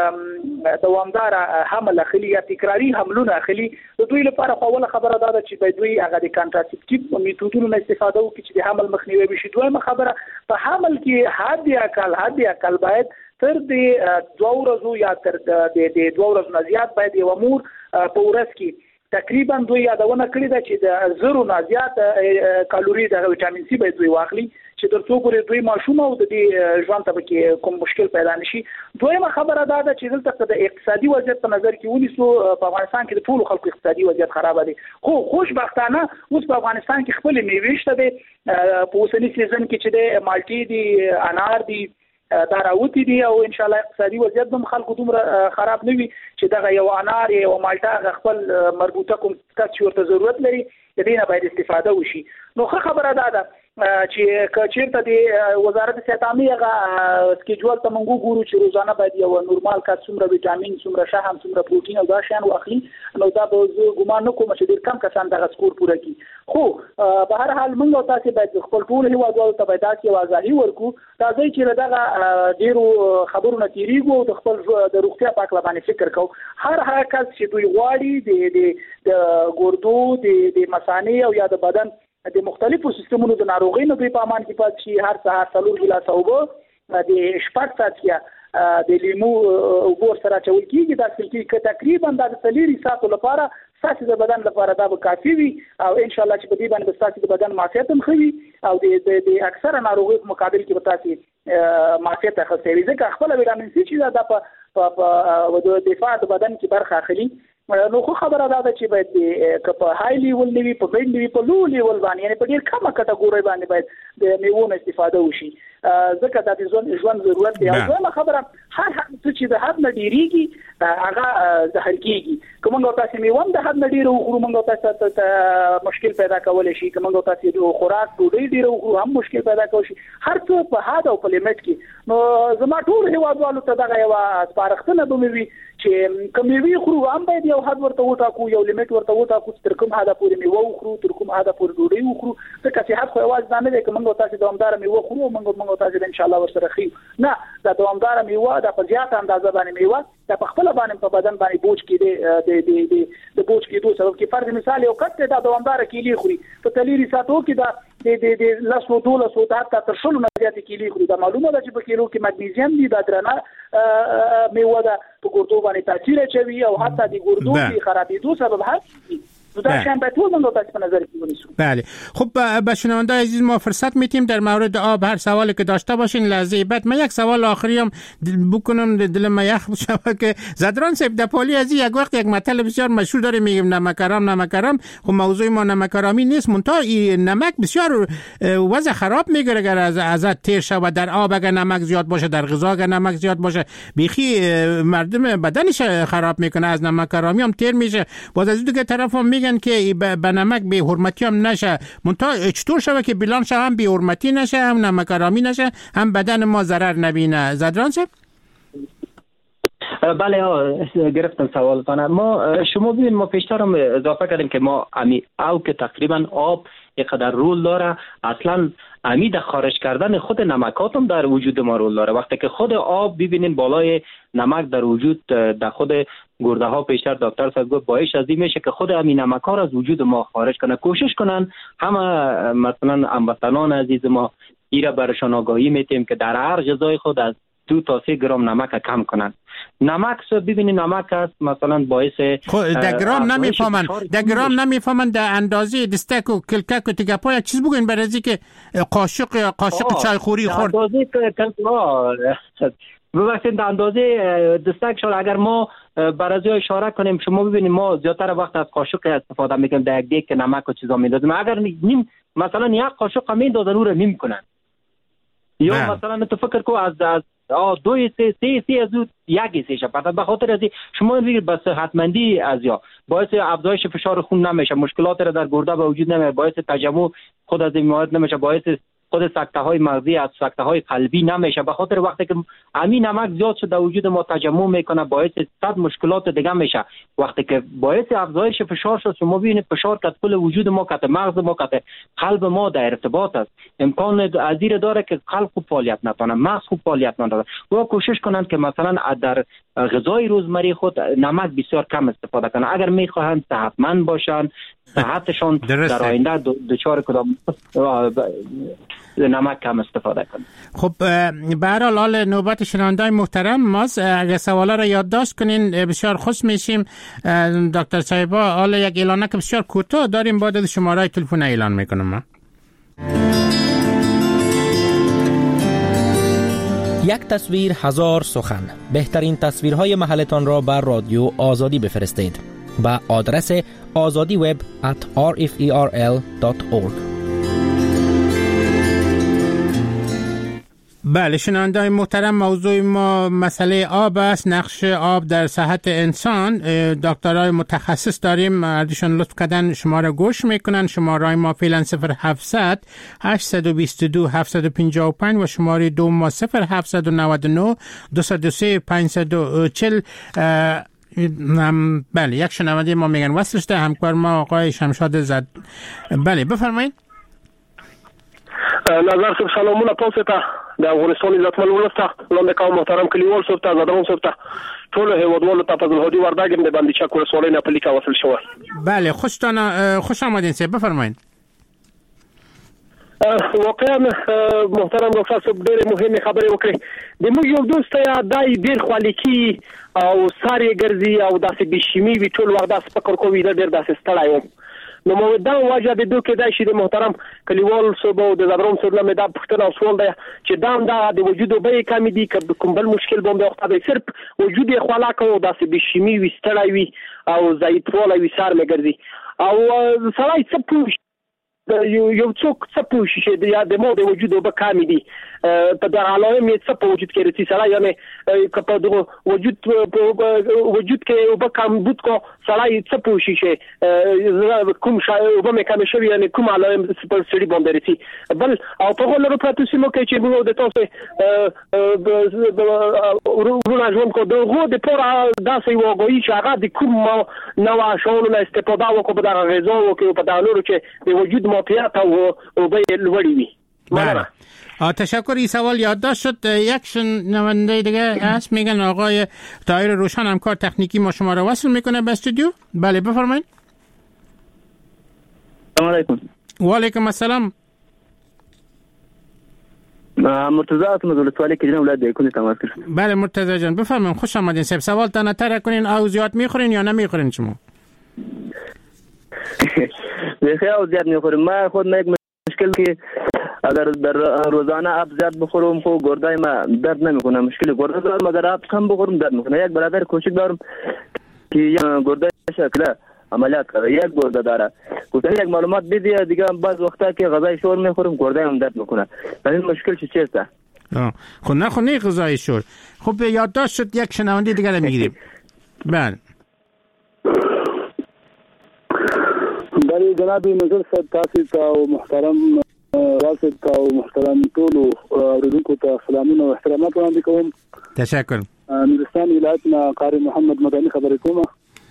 دوی دوامدار حمل اخلي یا تکراری حملونه اخلي، د دوی لپاره خو اوله خبره دا ده چې دوی هغه د کانټراسپټیو میتودونو استفاده وکړي چې د حمل مخنیوي وشي. دویمه خبره په حمل کې حد اقل حد اقل باید تر د دوه ورځو یا تر د دوه ورځو نه زیات باید یو مور په ورځ کې تقریبا دوی یادونه کړې ده چې د زرو نه زیات کالوري د ویټامین سی باید دوی واخلي چې تر څو پورې دوی ماشوم او د دې ژوند ته کې کوم مشکل پیدا نشي. دویمه خبره دا ده چې دلته د اقتصادي وضعیت په نظر کې ونیسو. په افغانستان کې د ټولو خلکو اقتصادي وضعیت خراب دي، خو خوشبختانه اوس په افغانستان کې خپل میوې شته دي. په اوسنی سیزن کې چې د مالټي دي، انار دي، دا راوتی دي او ان شاء الله اقتصادي وضعیت هم خلکو دومره خراب نه وي چې دغه یو انار یو مالټا خپل مربوطه کوم څه ورته ضرورت لري د دې نه باید استفاده وشي. نو ښه خبره ده ده چې کچیرته د وزارت صحت عامه هغه سکیجول ته موږ ګورو چې روزانه باید یو نورمال کا څومره ویټامین، څومره شحم، څومره پروتین او دا شیان واخلي. نو دا به زه ګمان نه کوم چې ډېر کم کسان دغه سکور پوره کړي. خو په هر حال موږ تاسو باید خپل ټول هیوادوالو ته باید تاسو واضحي ورکو دا ځای چې دغه ډیرو خبرونه تیریږي او د خپل د روغتیا په اړه باندې فکر کوو. هر هغه کس چې دوی غواړي د د ګردو د مثانې او یا د بدن د مختلفو سیستمونو د ناروغۍ نه دوی په امان کې پات شي، هر سهار څلور ګیلاسه اوبه د شپږ ساعته د لیمو اوبو سره چول کېږي. دا سلکی که تقریبا د څلوري ساعتو لپاره ستاسو د بدن لپاره دا به کافي وي او ان شاء الله چې په دې باندې ستاسو د بدن معافیت هم خوي او د د اکثره ناروغیو په مقابل کې به تاسو معافیت اخلئ. ځکه خپل ویټامین سی چې دا په په دفاع د بدن کې برخه اخلي. نو خو خبره دا ده چې باید په های لیول نیوي، په مید نیوي، په لو لیول باندې یعنی په ډیر کمه کټګوري باندې باید د میوونو استفاده وشي، ځکه دا د ژوند ضرورت دی. او دویمه خبره هر هغه چې د حد نه ډیریږي هغه زهر کیږي. کومه تاسو میوه د حد نه ډیر وخورو موږ تاسو ته مشکل پیدا کولای شي. کومه تاسو د خوراک ډوډۍ ډیر وخورو هم مشکل پیدا کوي شي. هر څه په حد او په لیمټ کې. نو زما ټول هیوادوالو ته دغه یو سپارښتنه به وي چې کوموي خورو هم باید یو حد ورته وټاکو، یو لیمټ ورته وټاکو چې تر کوم حد پورې میوه وخورو، تر کوم حد پورې ډوډۍ وخورو. ځکه چې حد خو یوازې نه دی چې موږ تاسو دوامدار میوه خورو موږ موږ تاسو ان شاء الله ورسره خو نه دا دوامدار میوه د په زیات اندازه باندې میوه د په خپل باندې په بدن باندې بوج کې دی د د د بوج کې دوه سبب کې فرض مثال یو کته دا دوامدار کیلی خوري په تلری ساتو کې دا د د د لاسو دوله سو حتی تر شلو نه زیات کیلی خوري. دا معلومه ده چې په کیلو کې مګنیزیم دی، دا درنه میوه ده په ګردو باندې تاثیر چوي او حتی د ګردو د خرابېدو سبب هست. گذاشتن به طول من بس به نظر میونیسو. بله خب به شنونده عزیز ما فرصت میتیم در مورد آب هر سوالی که داشته باشین لحظه بعد. من یک سوال آخری هم بکنم دل ما یخ بشه که زدران صاحب دپالی از یک وقت یک مطلب بسیار مشهور داره میگیم نمکارم نمکارم. خب موضوع ما نمکارامی نیست منتها این نمک بسیار وضع خراب میگیره اگر از ازت تیر شود در آب اگر نمک زیاد باشه در غذا اگر نمک زیاد باشه بیخی مردم بدنش خراب میکنه از نمکارامی هم تیر میشه. باز از دیگه طرف هم میگن که به نمک بی حرمتی هم نشه منتها چطور شود که بیلان شه هم بی حرمتی نشه هم نمکارامی نشه هم بدن ما ضرر نبینه. زدران صاحب بله ها گرفتم سوالتان. ما شما ببین ما پیشتر هم اضافه کردیم که ما امی او که تقریبا آب اینقدر رول داره اصلا امی در خارج کردن خود نمکات هم در وجود ما رول داره. وقتی که خود آب ببینین بالای نمک در وجود در خود گرده ها پیشتر دکتر صاحب گفت باعث از این میشه که خود امی نمک ها از وجود ما خارج کنه. کوشش کنن همه مثلا هموطنان عزیز ما ایرا برشان آگاهی میتیم که در هر غذای خود از دو تا سه گرم نمک کم کنن. نمک سو ببینید نمک است مثلا باعث در گرام نمیفهمن در گرام نمیفهمن در اندازه دستک و کلکک و تیگه پای چیز بگوین برای که قاشق قاشق چای خوری خورد اندازه ببخشید در اندازه دستک شال اگر ما برای اشاره کنیم شما ببینید ما زیادتر وقت از قاشق استفاده میکنیم در یک دیگ نمک و چیزا میندازیم. اگر نیم مثلا یک قاشق میندازن اون رو نیم کنن یا مثلا تو فکر کو از از دو سه سه سه از یک سه شب به خاطر از شما میگید بس صحتمندی از یا باعث افزایش فشار خون نمیشه مشکلات را در گرده به وجود نمیاره باعث تجمع خود از این مواد نمیشه باعث خود سکته های مغزی از سکته های قلبی نمیشه به خاطر وقتی که امین نمک زیاد شده در وجود ما تجمع میکنه باعث صد مشکلات دیگه میشه. وقتی که باعث افزایش فشار شد شما ببینید فشار که کل وجود ما که مغز ما که قلب ما در ارتباط است امکان ازیر داره که قلب خوب فعالیت نکنه مغز خوب فعالیت نکنه. و کوشش کنند که مثلا در غذای روزمره خود نمک بسیار کم استفاده کنند اگر میخواهند صحتمند باشند صحتشون در آینده دچار کدام نمک کم استفاده کنند. خب به هر حال نوبت شنوندای محترم ماست. اگر سوالا را یادداشت کنین بسیار خوش میشیم. دکتر صاحبا حالا یک اعلانه که بسیار کوتاه داریم بعد شماره تلفن اعلان میکنم. من یک تصویر هزار سخن. بهترین تصویرهای محلتان را بر رادیو آزادی بفرستید با آدرس آزادی وب ات آر اف ای آر ال دات اورگ. بله شنونده‌های محترم موضوع ما مسئله آب است نقش آب در صحت انسان. دکترای متخصص داریم اردشان لطف کردن شما را گوش میکنن. شماره ما فعلا صفر هفتصد هشتصد و بیست و دو هفتصد و پنجاه و پنج و شماره دو ما صفر هفتصد و نود و نه دویست و سه پانصد و چهل. بله یک شنونده ما میگن وصلش ده همکار ما آقای شمشاد زد. بله بفرمایید. نظر صاحب سلامونه تاسو ته د افغانستان عزتمن ولس ته وړاندې کوم محترم کلیوال صاحب ته زدران صاحب ته ټول هیوادوالو ته فضل هادي وردګم د باندې چک ولسوالۍ نه په لیکه وصل شوی. بله خوشتان خوش آمدین صاحب بفرمایید. واقعا محترم ډاکټر صاحب ډېرې مهمه خبرې وکړې. د موږ یو دوست یا دای ډېر خالقي او ساري ګرځي او داسې بشیمی وی ټول وخت داس فکر کوي ډېر داسې ستړی وم. نو مو دا واجب د دوه کې دا شي د محترم کلیوال صاحب او د زبرون صاحب له مدا پښتنه او سوال دی چې دا دا د وجود به کم دي که کوم بل مشکل بوم د وخت به صرف وجود خلا کو داسې بشیمی وی ستړی وی او ضعیف ولا وی سار مې ګرځي او سړی څه پوښ یو یو څوک څه پوښ شي د د مو د وجود به کم دي په دا علامه مې څه په وجود کې رسي سړی یعنی کپه د وجود وجود کې به کم بود کو سړی څه پوښ شي کوم شای به مې کم شوی یعنی کوم علامه په سړي باندې رسي بل او په غوړو پروتو سیمو کې چې موږ د تاسو ورونه ژوند کو دغه د پورا داسې وګوي چې هغه د کوم نوع شاول استفاده وکړو په دغه غذا او کې په دانورو چې د وجود مافیات او به لوړی وي. بله تشکر. این سوال یادداشت شد. یک شنونده دیگه هست میگن آقای طاهر روشن همکار تکنیکی ما شما را وصل میکنه به استودیو. بله بفرمایید. سلام علیکم. و علیکم السلام. مرتضی هستم از ولسوالی کجنه ولایت بیکونی تماس کردم. بله مرتضی جان بفرمایید خوش آمدین. صاحب سوال تنه تر کنین او زیاد میخورین یا نمیخورین شما؟ بخیر زیاد میخورم. ما خود ما یک مشکل که اگر در روزانه آب زیاد بخورم خب گردای ما درد نمیکنه. مشکل گرده دارم، اگر آب کم بخورم درد میکنه. یک برادر کوچک دارم که گرده شکله عملیات کرده، یک گرده داره. گفتن یک معلومات بدید دیگه. بعض وقتا که غذای شور میخورم گرده هم درد میکنه. این مشکل چی چیست؟ خب نه خب نه غذای شور. خب یادداشت شد، یک شنونده دیگه میگیریم. بله بله جناب نظر صاحب، تاسو ته محترم راسد ته محترم ټول اوریدونکو ته سلامونه او احترامات وړاندې کوم. تشکر. نورستان ولایت نه قاری محمد مدني خبرې کوم.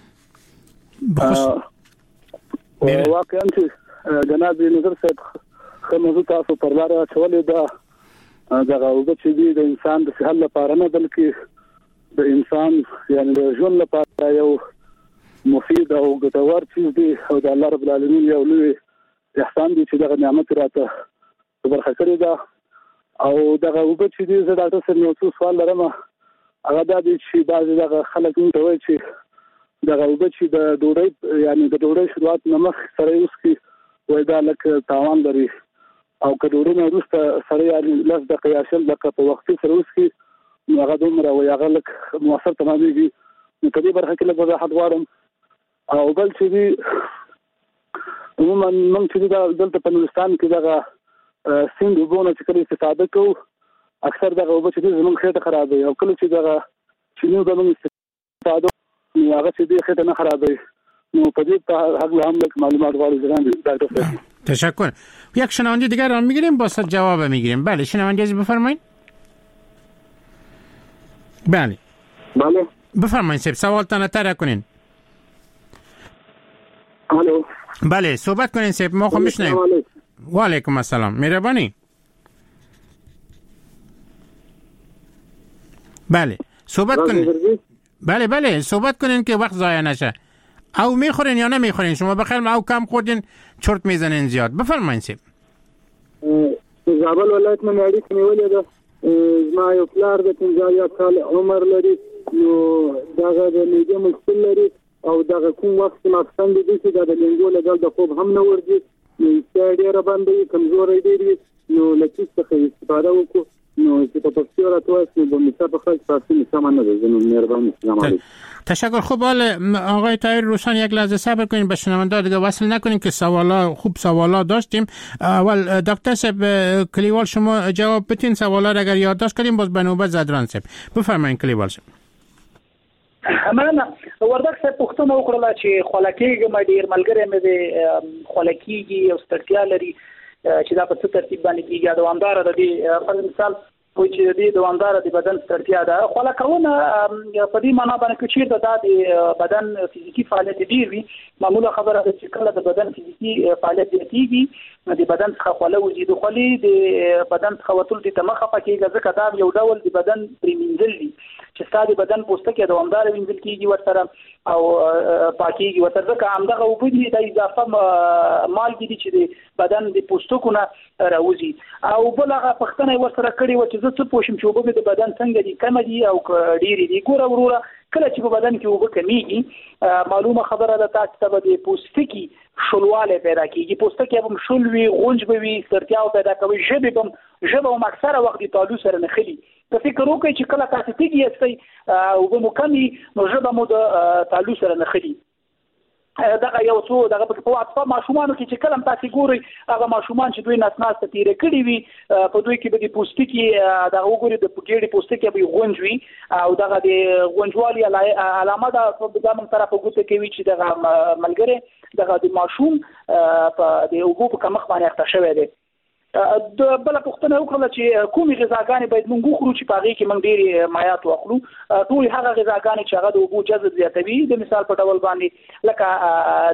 واقعا چې جناب نظر صاحب خو موضوع تاسو پر لار اچولې ده. دغه اوبه چې دي د انسان د صحت لپاره نه بلکې د انسان یعنی د ژوند لپاره یو مفید او ګټور چیز دی او د الله رب العالمین یو لوی احسان دی چې دغه نعمت راته برخه کړې ده. او دغه اوبه چې دي زه ډاکټر صاحب یو څه سوال لرم. هغه دا دی چې بعضې دغه خلک موږ ته وایي چې دغه اوبه چې د ډوډۍ یعنی د ډوډۍ شروعات نه مخکې سړی وڅښي وایي دا لږ تاوان لري، او که ډوډۍ نه وروسته سړی یعنې لس دقیقې یا شل دقیقې په وختي سره وڅښي نو هغه دومره وایي هغه لږ مؤثر تمامېږي. نو په دې برخه کې لږ وضاحت غواړم. او بل چې دي عموما موږ چې دلته په نورستان کې دغه سیند اوبو نه چې کله استفاده کوو اکثر دغه اوبه چې دي زموږ خېټه خرابوي، او کله چې دغه چیني اوبه موږ استفاده نو هغه چې دي خېټه نه خرابوي. نو په دې هکله هم لږ معلومات غواړو جناب ډاکټر صاحب. تشکر. یک شنونده دیگر را میگیریم، با صد جواب میگیریم. بله شنونده عزیز بفرمایید. بله بله بفرمایید صاحب سوالتان طرح کنین. الو بله صحبت کنین صاحب، ما خواهم بشنویم. و علیکم السلام، مهربانی. بله صحبت کنین. بله بله صحبت کنین که وقت ضایع نشه. او میخورین یا نمیخورین؟ شما بخیر او کم خوردین چرت میزنین زیاد. بفرمایید صاحب. زابل ولایت نه مېړی نیولې ده. زما یو پلار د پنځه کال عمر لري، نو دغه د میډیا مشکل لري او دغه کوم وخت ما څنګه دي چې د لنګو له د خوب هم نه ورځي، نو ډېر باندې کمزوري دي. نو لکه څه استفاده وکړو نو چې په پښتو راځي نو به مصطفی خالص تاسو سامان نه زنه مهرباني. سلام علیکم. تشکر. خوب حال آقای طاهر روشن یک لحظه صبر کنین، به شنونده دیگه وصل نکنین که سوالا خوب سوالا داشتیم. اول دکتر صاحب کلیوال شما جواب بدین سوالا را اگر یادداشت کردیم باز به نوبت زدران صاحب. بفرمایید کلیوال صاحب. مننه. وردک صاحب پوښتنه وکړه چې خلکیږي ما ډیر ملګری مې د خلکیږي او ستړیا لري چې دا په څه ترتیب باندې کیږي. دوامدار د دې په مثال وای چې د دوامدار د بدن ستړیا ده. خلکونه په دې معنی باندې چې د بدن فزیکی فعالیت ډیر وي. معموله خبره ده چې کله د بدن فزیکی فعالیت زیاتیږي د بدن څخه خوله وزي، د خولې د بدن څخه وتل د تمخه پکېږي، ځکه دا یو ډول د بدن پریمینځل دي چې ستاسو بدن پوستکی دوامدار وینځل کیږي ورسره او پاکيږي ورته، ځکه همدغه وبدي د اضافه مالګې دي چې د بدن د پوستکو نه راوځي. او بلغه پښتنه ورسره کړي و چې زه څه پوښم چې وبګه د بدن څنګه دي، کم دي او ډېری دي. ګوره وروره کله چې په بدن کې وبه کمیږي معلومه خبره ده تاسو ته د پوستکی شلواله پیدا کیږي، پوستکی هم شلوي غونج به وي، ستړیا پیدا کوي، ژبه هم ژبه هم اکثره وخت د تعلق سره نه خلي. په فکر وکړئ چې کله تاسو تیږي استئ او به مکمل نو ژبه مو د تعلق سره نه خلي. دغه یو څو دغه په واټساپ ماشومان کې چې کلم تاسو ګوري هغه ماشومان چې دوی ناسناس ته تیر کړی وي په دوی کې به د پوستکي دغه وګوري د پګېړې پوستکي به غونجوي او دغه د غونجوالي علامه ده د موږ طرف وګورئ کوي چې دغه ملګری دغه د ماشوم په د اوبو په کمخ باندې اخته شوی دی. د بل پښتنه وکړه چې کومي غذاګانې باید موږ وخورو چې پاږي کې موږ ډېری مایات واخلو. ټول هغه غذاګانې چې هغه د اوبو جذب زیاتوي، د مثال په ډول باندې لکه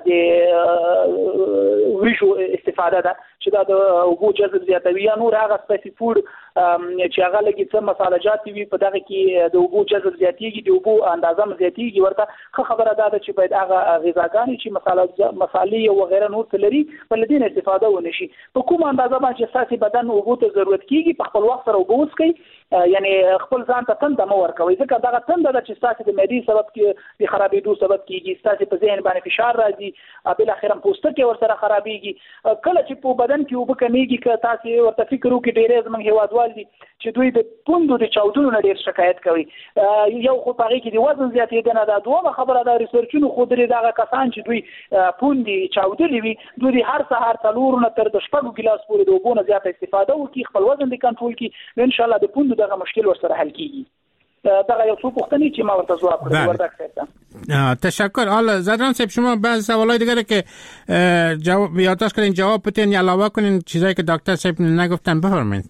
د وریجو استفاده ده چې دا د اوبو جذب زیاتوي، یا نور هغه سپیسي فود چې هغه لګي څه مصالحات وي په دغه کې د اوبو جذب زیاتېږي، د اوبو اندازه زیاتېږي. ورته خو خبره ده چې باید هغه غذاګانې چې مصالحه مصالحې او غیره نور تلري په لدین استفاده ونشي. په کوم اندازه باندې اساسي بدن اوبو ته ضرورت کیږي په خپل وخت سره اوبو وڅکي یعنی خپل ځان ته تند مو ورکوي ځکه دغه تند د چې ستاسو د معدې سبب کې د خرابېدو سبب کیږي ستاسو په ذهن باندې فشار راځي بل اخر پوستکی ورسره خرابېږي کله چې په بدن کې وب کمیږي که تاسو ورته فکر وکړئ ډېر زموږ هیوادوال دي چې دوی د پوندو د چاودنو نه ډېر شکایت کوي یو خو په هغې کې د وزن زیاتېدنه ده دومره خبره ده ریسرچونو ښودلي دغه کسان چې دوی پوندې چاودلې وي دوی د هر سهار څلورو نه تر د شپږو ګیلاس پورې د اوبو نه زیاته استفاده وکړي خپل وزن د کنټرول کړي انشاءالله د پوندو دغه مشکل ورسره حل کیږي دغه یو څو پوښتنې چې ما ورته ځواب کړی وردک صاحب تشکر. حالا زدران صاحب شما بعض سوالای دیگه که جواب یادداشت کردین جواب بدین یا علاوه کنین چیزایی که دکتر صاحب نگفتن بفرمایید.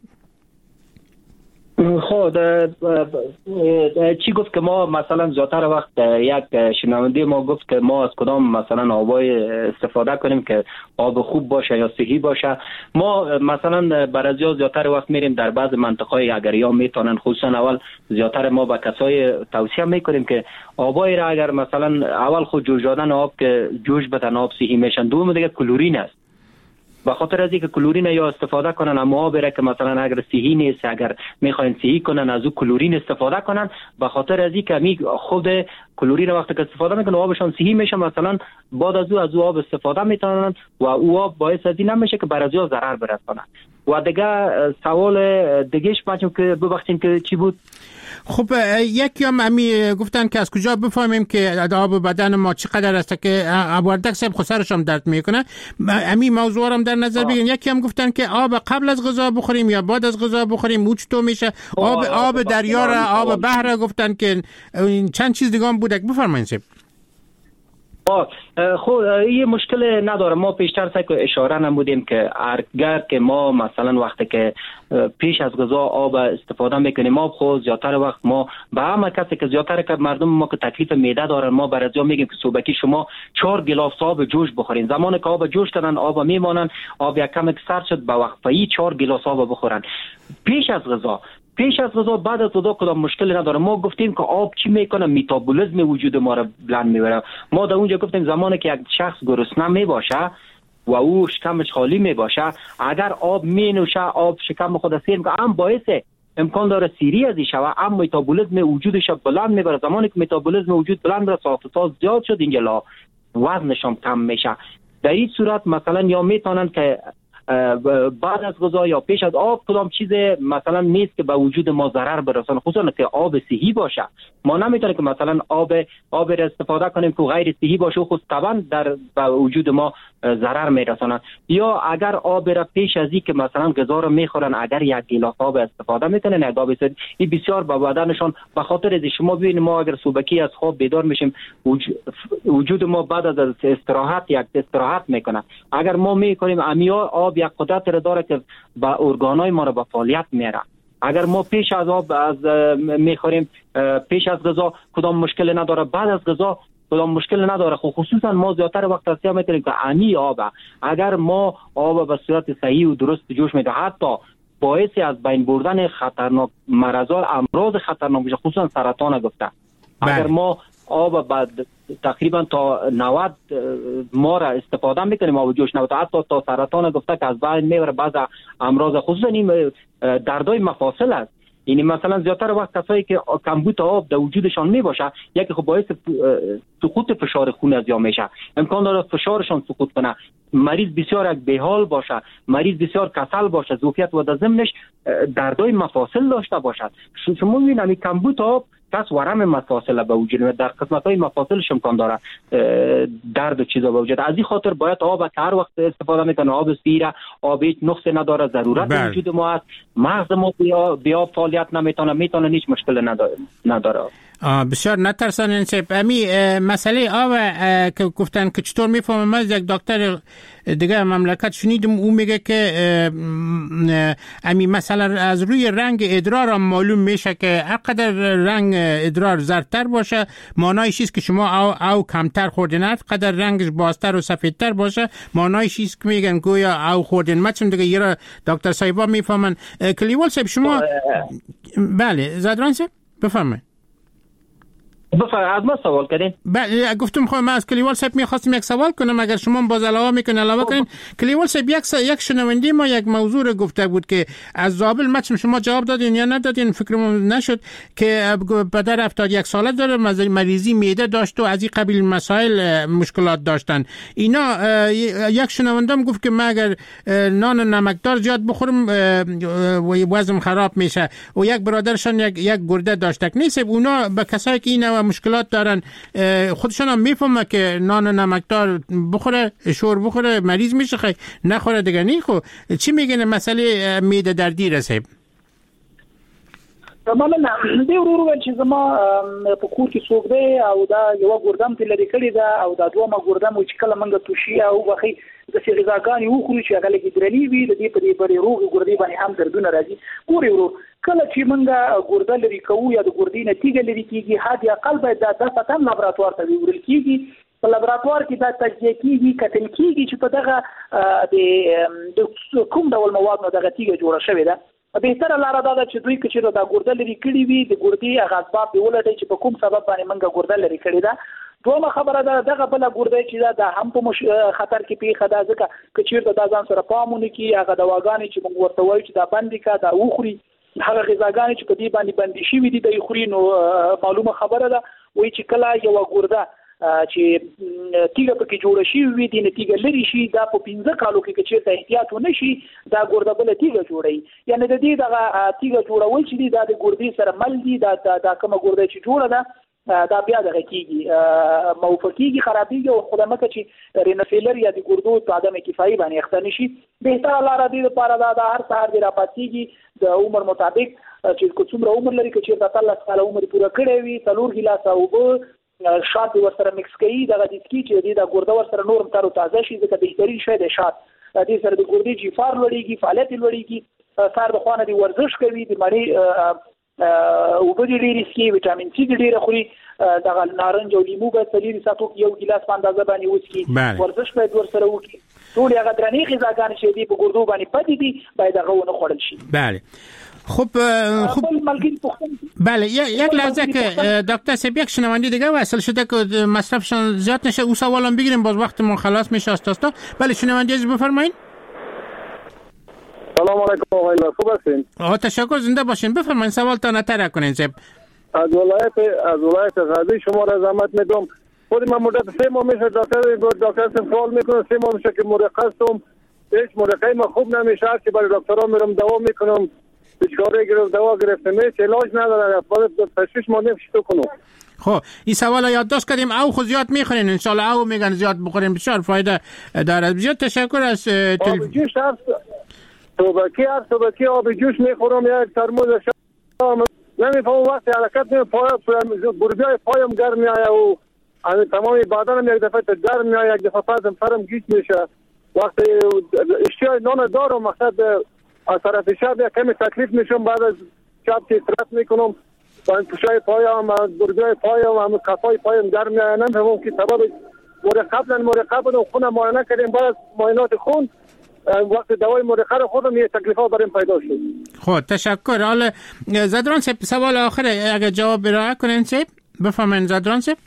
خب چی گفت که ما مثلا زیادتر وقت یک شنونده ما گفت که ما از کدام مثلا آبای استفاده کنیم که آب خوب باشه یا صحی باشه. ما مثلا برای زیادتر وقت میریم در بعض مناطق‌های اگر یا میتونن خصوصا اول زیادتر ما به کسای توصیه میکنیم که آبای را اگر مثلا اول خود جوش دادن آب که جوش بدن آب صحی میشن. دوم دیگه کلورین است به خاطر از اینکه کلورین یا استفاده کنن اما آب را که مثلا اگر صحی نیست اگر میخواین صحی کنن از او کلورین استفاده کنن به خاطر از اینکه می خود کلورین وقتی که استفاده میکنن آبشان صحی میشه مثلا بعد از او از او آب استفاده میتونن و او آب باعث از این نمیشه که برای از ضرر برسونه. و دیگه سوال دیگهش بچم که ببخشید که چی بود؟ خب یکی هم امی گفتن که از کجا بفهمیم که آب بدن ما چقدر است که وردک صاحب خسرش هم درد میکنه امی موضوع هم در نظر بگیرین. یکی هم گفتن که آب قبل از غذا بخوریم یا بعد از غذا بخوریم او چطور میشه؟ آب آب دریا را آب بحر گفتن که چند چیز دیگه هم بوده بفرمایید صاحب. خب این مشکل نداره. ما پیشتر سعی اشاره نمودیم که اگر که ما مثلا وقتی که پیش از غذا آب استفاده میکنیم آب خود زیادتر وقت ما به همه کسی که زیادتر که مردم ما که تکلیف معده دارن ما برای میگیم که صبحی شما چهار گلاس آب جوش بخورین. زمانی که آب جوش کردن آب میمانن آب یک کم سرد شد به وقفه‌ای چهار گلاس آب بخورن پیش از غذا. پیش از غذا بعد از غذا کدام مشکلی نداره. ما گفتیم که آب چی میکنه متابولیسم وجود ما را بلند میبره. ما در اونجا گفتیم زمانی که یک شخص گرسنه میباشه و او شکمش خالی میباشه اگر آب مینوشه آب شکم خود سیر میکنه هم باعث امکان داره سیری ازی شوه هم متابولیسم وجودش بلند میبره. زمانی که متابولیسم وجود بلند بره ساختار زیاد شد اینجا وزنشون کم میشه. در این صورت مثلا یا میتونن که بعد از غذا یا پیش از آب کدام چیز مثلا نیست که به وجود ما ضرر برسونه خصوصا که آب صحی باشه. ما نمیتونیم که مثلا آب آب را استفاده کنیم که غیر صحی باشه خود طبعا در به وجود ما ضرر میرسونه. یا اگر آب را پیش از این که مثلا غذا رو میخورن اگر یک گیلاس آب استفاده میکنن یک آب صحی این بسیار به بدنشون به خاطر از شما ببینید ما اگر صبحی از خواب بیدار میشیم وجود ما بعد از استراحت یک استراحت میکنه. اگر ما میکنیم امیا آب یک قدرت را داره که با ارگانای ما را به فعالیت میاره. اگر ما پیش از آب از میخوریم پیش از غذا کدام مشکل نداره بعد از غذا کدام مشکل نداره. خب خصوصا ما زیادتر وقت توصیه میکنیم که امی آب اگر ما آب به صورت صحیح و درست جوش میده حتی باعث از بین بردن خطرناک مرض امراض خطرناک میشه خصوصا سرطان گفته. اگر ما آب بعد تقریبا تا نود ما را استفاده میکنیم آب جوش نود حتی تا سرطان گفته که از بین میبره بعض امراض خصوصا این دردای مفاصل است. یعنی مثلا زیادتر وقت کسایی که کمبود آب در وجودشان میباشه یکی خب باعث سقوط فشار خون از یا میشه امکان داره فشارشان سقوط کنه. مریض بسیار یک بیحال باشه مریض بسیار کسل باشه ظرفیت و در ضمنش دردای مفاصل داشته باشد. شما میبینید کمبود آب کس ورم مفاصل به وجود میاد در قسمت‌های مفاصلش امکان داره درد و چیزا به وجود. از این خاطر باید آب که هر وقت استفاده میکنه آب سیره آب هیچ نقص نداره ضرورت بر. وجود ما است. مغز ما بیا بیا فعالیت نمیتونه میتونه هیچ مشکل نداره نداره. بسیار نترسانین سیب امی مسئله آب که گفتن که چطور میفهمم از یک دکتر دیگه مملکت شنیدم او میگه که امی مثلا از روی رنگ ادرار هم معلوم میشه که هر قدر رنگ ادرار زردتر باشه معنایش است که شما او, او کمتر خوردین هر قدر رنگش بازتر و سفیدتر باشه معنایش است که میگن گویا او خوردین. مثلا دیگه یه دکتر صاحبا میفهمن. کلیوال صاحب شما بله زدران صاحب بفهمه. بفرمایید از ما سوال کردین. بله گفتم خب من از کلیوال صاحب می‌خواستم یک سوال کنم، اگر شما باز علاوه میکنین علاوه کنین. کلیوال صاحب یک یک شنونده ما یک موضوع رو گفته بود که از زابل مچم شما جواب دادین یا ندادین، فکرم نشد، که پدر هفتاد و یک ساله داره، مریضی معده داشت و از این قبیل مسائل مشکلات داشتن. اینا یک شنوندم گفت که من اگر نان نمکدار زیاد بخورم وزنم خراب میشه و یک برادرشان یک یک گرده داشتک نیست. اونا به کسایی که اینا مشکلات دارن خودشون هم میفهمه که نان نمکدار بخوره شور بخوره مریض میشه، خیلی نخوره دیگه نی. خب چی میگن مسئله معده دردی رسه؟ مننه. دی ورو ورو چې زما په کور کې څوک دی او دا یو ګردم ته لري کړی دا او دا دوه ګردم چې کله منګه توشي او بخي د څه غذاګانی وخوري چې هغه لګي درنی وي د دې په دې پرې روغ ګردې باندې هم دردونه راځي. ګوري ورو کله چې منګه ګرده لري کوو یا د ګردې نتیجه لري کیږي حد اقل باید دا د فتن لابراتوار ته ویل کیږي. په لابراتوار کې دا تجزیه کیږي کتل کیږي چې په دغه د کوم ډول مواد نو دغه تیږه جوړه شوې ده. بهتره لاره دا ده چې دوی کچې دا ګرده لري کړي وي د ګردې هغه اسباب دی ولټي چې په کوم سبب باندې منګه ګرده لري کړي ده. دومره خبره ده دغه بل ګرده چې دا د هم په مش... خطر کې پیښه ده ځکه کچې دا ځان سره پامونه کې هغه دواګانې چې موږ ورته وایو چې دا بندي کا دا وخوري هغه غذاګانې چې په دې باندې بندي شي دي د خوري نو معلومه خبره ده وایي چې کله یو ګرده چې تیګه پکې جوړ شي وي د نتیجه لري شي دا په پنځه کالو کې چې ته احتیاط ونه شي دا ګرده بل تیګه جوړي. یعنی د دې دغه تیګه جوړول چې دا د ګردې سره مل دي دا دا کومه ګرده چې جوړه ده دا بیا دغه کیږي موفقيږي خرابيږي او خدامه چې رینفیلر یا د ګردو په عدم کفایي باندې اخته نشي. بهتره لاره دی لپاره دا د هر سهار دی راپاتېږي د عمر مطابق چې کوم عمر لري چې د الله تعالی عمر پوره کړی وي تلور ګلاس او به شات ورسره مکس کوي دغه د سکی چې د ګرده ورسره نورم تر تازه شي ځکه بهترین شی د شات د سره د ګردې جفار لوړیږي فعالیت لوړیږي سار د خوانه دی ورزش کوي د مړی او په دې لري سکی وټامین سي ډیره خوري دغه نارنج او لیمو به سلیری ساتو یو ګلاس په اندازه باندې وڅکي ورزش باید ورسره وکړي. ټول هغه درنې غذاګان چې دی په ګردو باندې پدې دي باید هغه ونه خوړل شي. بله خب خب بله یک لحظه که دکتر سیب یک شنونده دیگه وصل شده که مصرفشان زیاد نشه او سوالم بگیریم باز وقتمون خلاص میشه استاستا. بله شنونده عزیز بفرمایید. سلام علیکم آقای خوب هستین؟ آها تشکر زنده باشین بفرمایید سوالتان طرح کنین سیب. از ولایت از ولایت غزنی شما را زحمت میدم. خود من مدت سه ماه میشه دکتر دکتر سوال میکنم سه ماه میشه که مرخصم هیچ مرخصی ما خوب نمیشه که برای دکترا میرم دوا میکنم بیچاره گرفت دوا گرفته میشه علاج نداره باید تشخیص ما نمیشه تو کنم. خب این سوال یادداشت کردیم او خود زیاد میخورین ان شاء الله او میگن زیاد بخورین بسیار فایده داره. بسیار تشکر از تل... آب جوش هست صبحی هست صبحی آب جوش میخورم یک ترموز شام نمیفهم وقتی حرکت نمی پای برگای پایم گرم میآید و تمام بدنم یک دفعه گرم میآید یک دفعه پسم سرم گیج میشه وقتی اشتیای نان دارم مقصد از طرف شب یک کمی تکلیف میشم بعد از شب که استراحت میکنم با پوشای پایم برگای پایم هم کفای پایم گرم میآید نمیفهمم که سبب مرقب نه مرقب و خون معاینه کردیم بعد از معاینات خون وقت دوای مرخه رو خودم یه تکلیفات بریم پیدا شد. خب تشکر. حالا زدران صاحب سوال آخره اگه جواب برای کنین صاحب بفهمین زدران صاحب.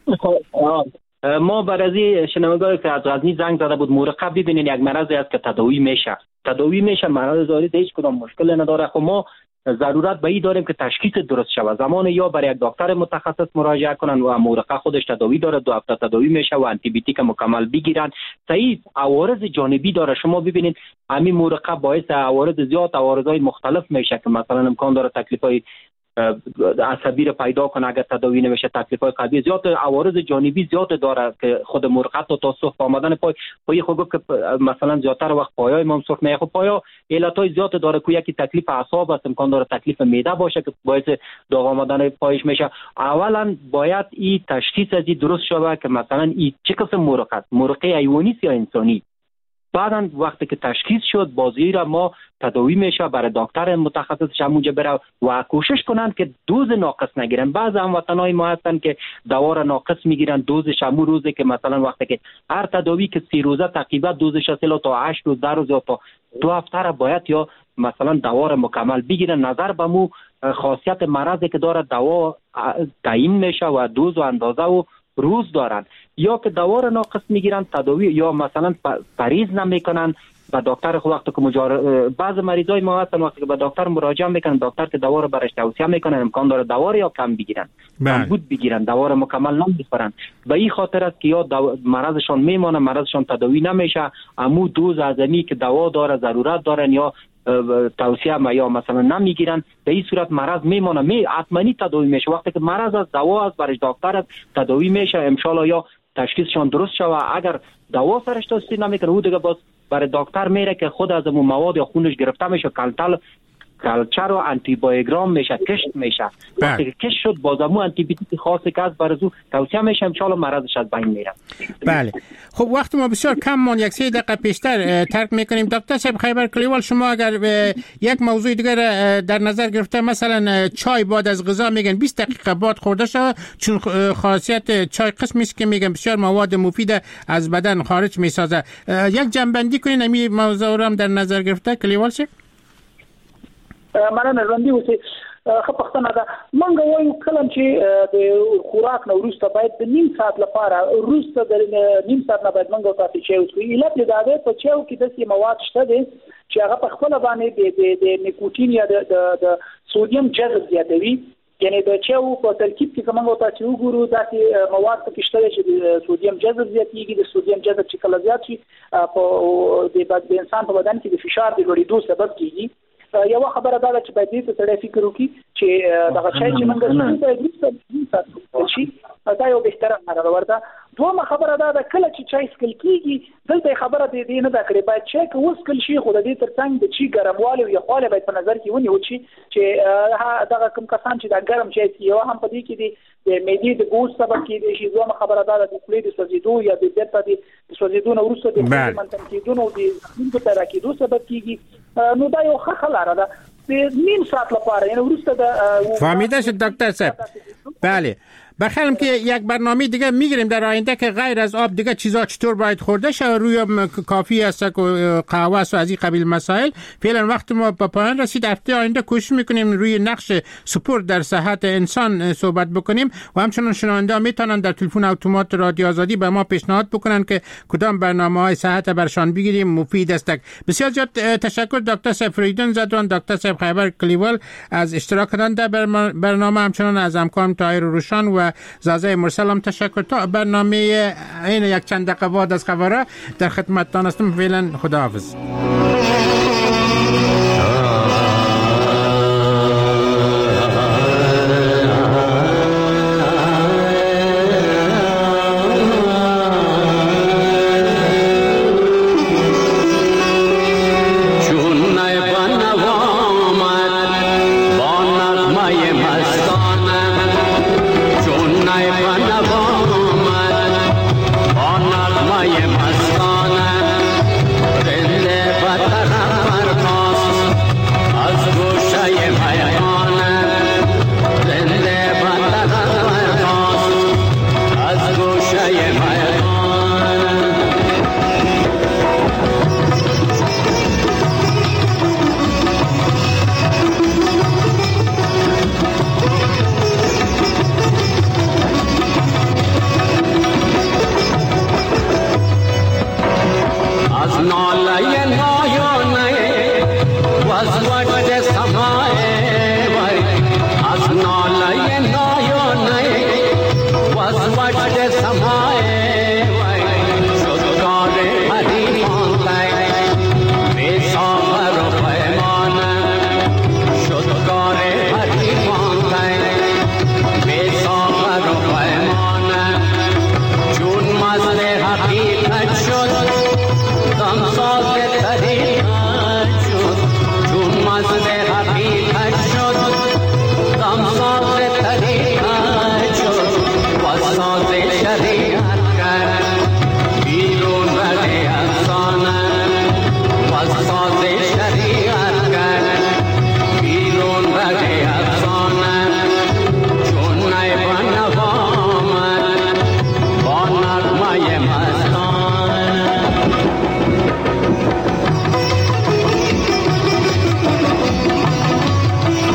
ما برای شنوندگان که از غزنی زنگ زده بود مرخه ببینین یک مرضی است که تداوی میشه تداوی میشه مرض زاری هیچ کدام مشکل نداره. خب ما ضرورت به این داریم که تشخیص درست شود زمان یا برای یک دکتر متخصص مراجعه کنن و مرقه خودش تداوی داره دو هفته تداوی میشه و آنتی بیوتیک مکمل بگیرن. صحیح عوارض جانبی داره شما ببینید همین مرقه باعث عوارض زیاد عوارضای مختلف میشه که مثلا امکان داره تکلیفای عصبی رو پیدا کنه اگر تداوی نمیشه تکلیفای قلبی زیاد عوارض جانبی زیاد داره که خود مرقه تا سرخ آمدن پای پای خود که مثلا زیادتر وقت پایای ما سرخ میشه. خب پایا علتای زیاد داره که یکی تکلیف اعصاب است امکان داره تکلیف معده باشه که باعث داغ آمدن پایش میشه. اولا باید این تشخیص از درست شود که مثلا این چه قسم مرقه است مرقه حیوانی یا انسانی. بعداً وقتی که تشخیص شد بازی را ما تداوی میشه برای دکتر متخصص همونجا بره و کوشش کنند که دوز ناقص نگیرن. بعض هموطنای ما هستن که دوا را ناقص میگیرن دوزش همون روزه که مثلا وقتی که هر تداوی که سی روزه تقریبا دوزش اصلا تا هشت روز ده روز یا تا دو هفته را باید یا مثلا دوا را مکمل بگیرن. نظر به مو خاصیت مرضی که داره دوا تعیین میشه و دوز و اندازه و روز دارن، یا که دوا را ناقص میگیرن تداوی یا مثلا پریز نمیکنن و دکتر خود وقتی که مجار... بعض مریضای ما هستن وقتی که به دکتر مراجعه میکنن دکتر که دوا رو برش توصیه میکنن امکان داره دوا رو یا کم بگیرن، کم بود بگیرن، دوا رو مکمل نمیخورن. به این خاطر است که یا دو... مرضشون میمونه، مرضشون تداوی نمیشه، امو دوز اعظمی که دوا داره ضرورت دارن یا توصیه ما یا مثلا نمیگیرن، به این صورت مرض میمونه، می حتماً تداوی میشه. وقتی که مرض از دوا است برش دکتر است تداوی میشه ان شاء الله، یا تشخیصشون درست شوه. اگر دوا سرش توصیه نمیکنه او دیگه باز برای دکتر میره که خود از اون مواد یا خونش گرفته میشه، کلتل کلچر و آنتی بایوگرام میشه، کشت میشه. وقتی که کشت شد بازمو آنتی بیوتیک خاصی که از برزو توصیه میشه ان شاء الله مرضش از بین میره. بله خب وقت ما بسیار کم مون، یک سه دقیقه پیشتر ترک میکنیم. دکتر صاحب خیبر کلیوال، شما اگر یک موضوع دیگر در نظر گرفته، مثلا چای بعد از غذا میگن بیست دقیقه بعد خورده شود، چون خاصیت چای قسمی است که میگن بسیار مواد مفید از بدن خارج میسازه. یک جنبندی کنین این موضوع رو هم در نظر گرفته کلیوال صاحب؟ مننه ژوندي اوسئ. ښه پوښتنه ده. موږ وایو کله چې د خوراک نه وروسته باید د نیم ساعت لپاره وروسته د نیم ساعت نه باید موږ تاسو چای وڅښو. علت یې دا دی په چایو کې داسې مواد شته دي چې هغه په خپله باندې د نیکوټین یا د سودیم جذب زیاتوي. یعنی د چایو په ترکیب کې که موږ تاسو وګورو داسې مواد پکې شته چې د سودیم جذب زیاتېږي. د سودیم جذب چې کله زیات شي په د انسان په بدن کې د فشار د لوړېدو سبب کېږي. یو خبره دا چې باید دې ته سړی فکر وکړي چې دغه شی چې موږ څنګه شي دا یو بهتره خبره ورته. دومره خبره دا ده کله چې چای سکل کیږي دلته خبره دې دې نه دا کړې باید چای که وسکل شي خو د دې ترڅنګ د چی ګرموالی او یخوالی باید په نظر کې ونیول شي چې دغه کوم کسان چې دا ګرم چای څښي یو هم په دې کې د معدې د ګوز سبب کېدی شي. دومره خبره دا ده د خولې د سوځېدو یا د بیرته د سوځېدو نه وروسته د خولې منتن کېدو او د زخمونو په پیدا کېدو سبب کېږي. نو دا یو ښه لاره ده د نیم ساعت لپاره، یعنی وروسته د فهمیده شد دکتر صاحب. بله بخیرم که یک برنامه دیگه میگیریم در آینده که غیر از آب دیگه چیزا چطور باید خورده شه، روی کافی است و قهوه است و از این قبیل مسائل. فعلا وقت ما به پایان رسید. هفته آینده کوشش میکنیم روی نقش سپورت در صحت انسان صحبت بکنیم و همچنان شنونده میتونن در تلفن اتومات رادیو آزادی به ما پیشنهاد بکنن که کدام برنامه‌های صحت برشان بگیریم مفید است. بسیار زیاد تشکر دکتر صاحب فریدون زدوان، دکتر صاحب خیبر کلیوال از اشتراک کردن در برنامه، همچنان از همکارم طاهر روشن و زازه مرسل هم تشکر. تا برنامه این یک چند دقیقه بعد از خبره در خدمتتان هستم. فعلا خداحافظ.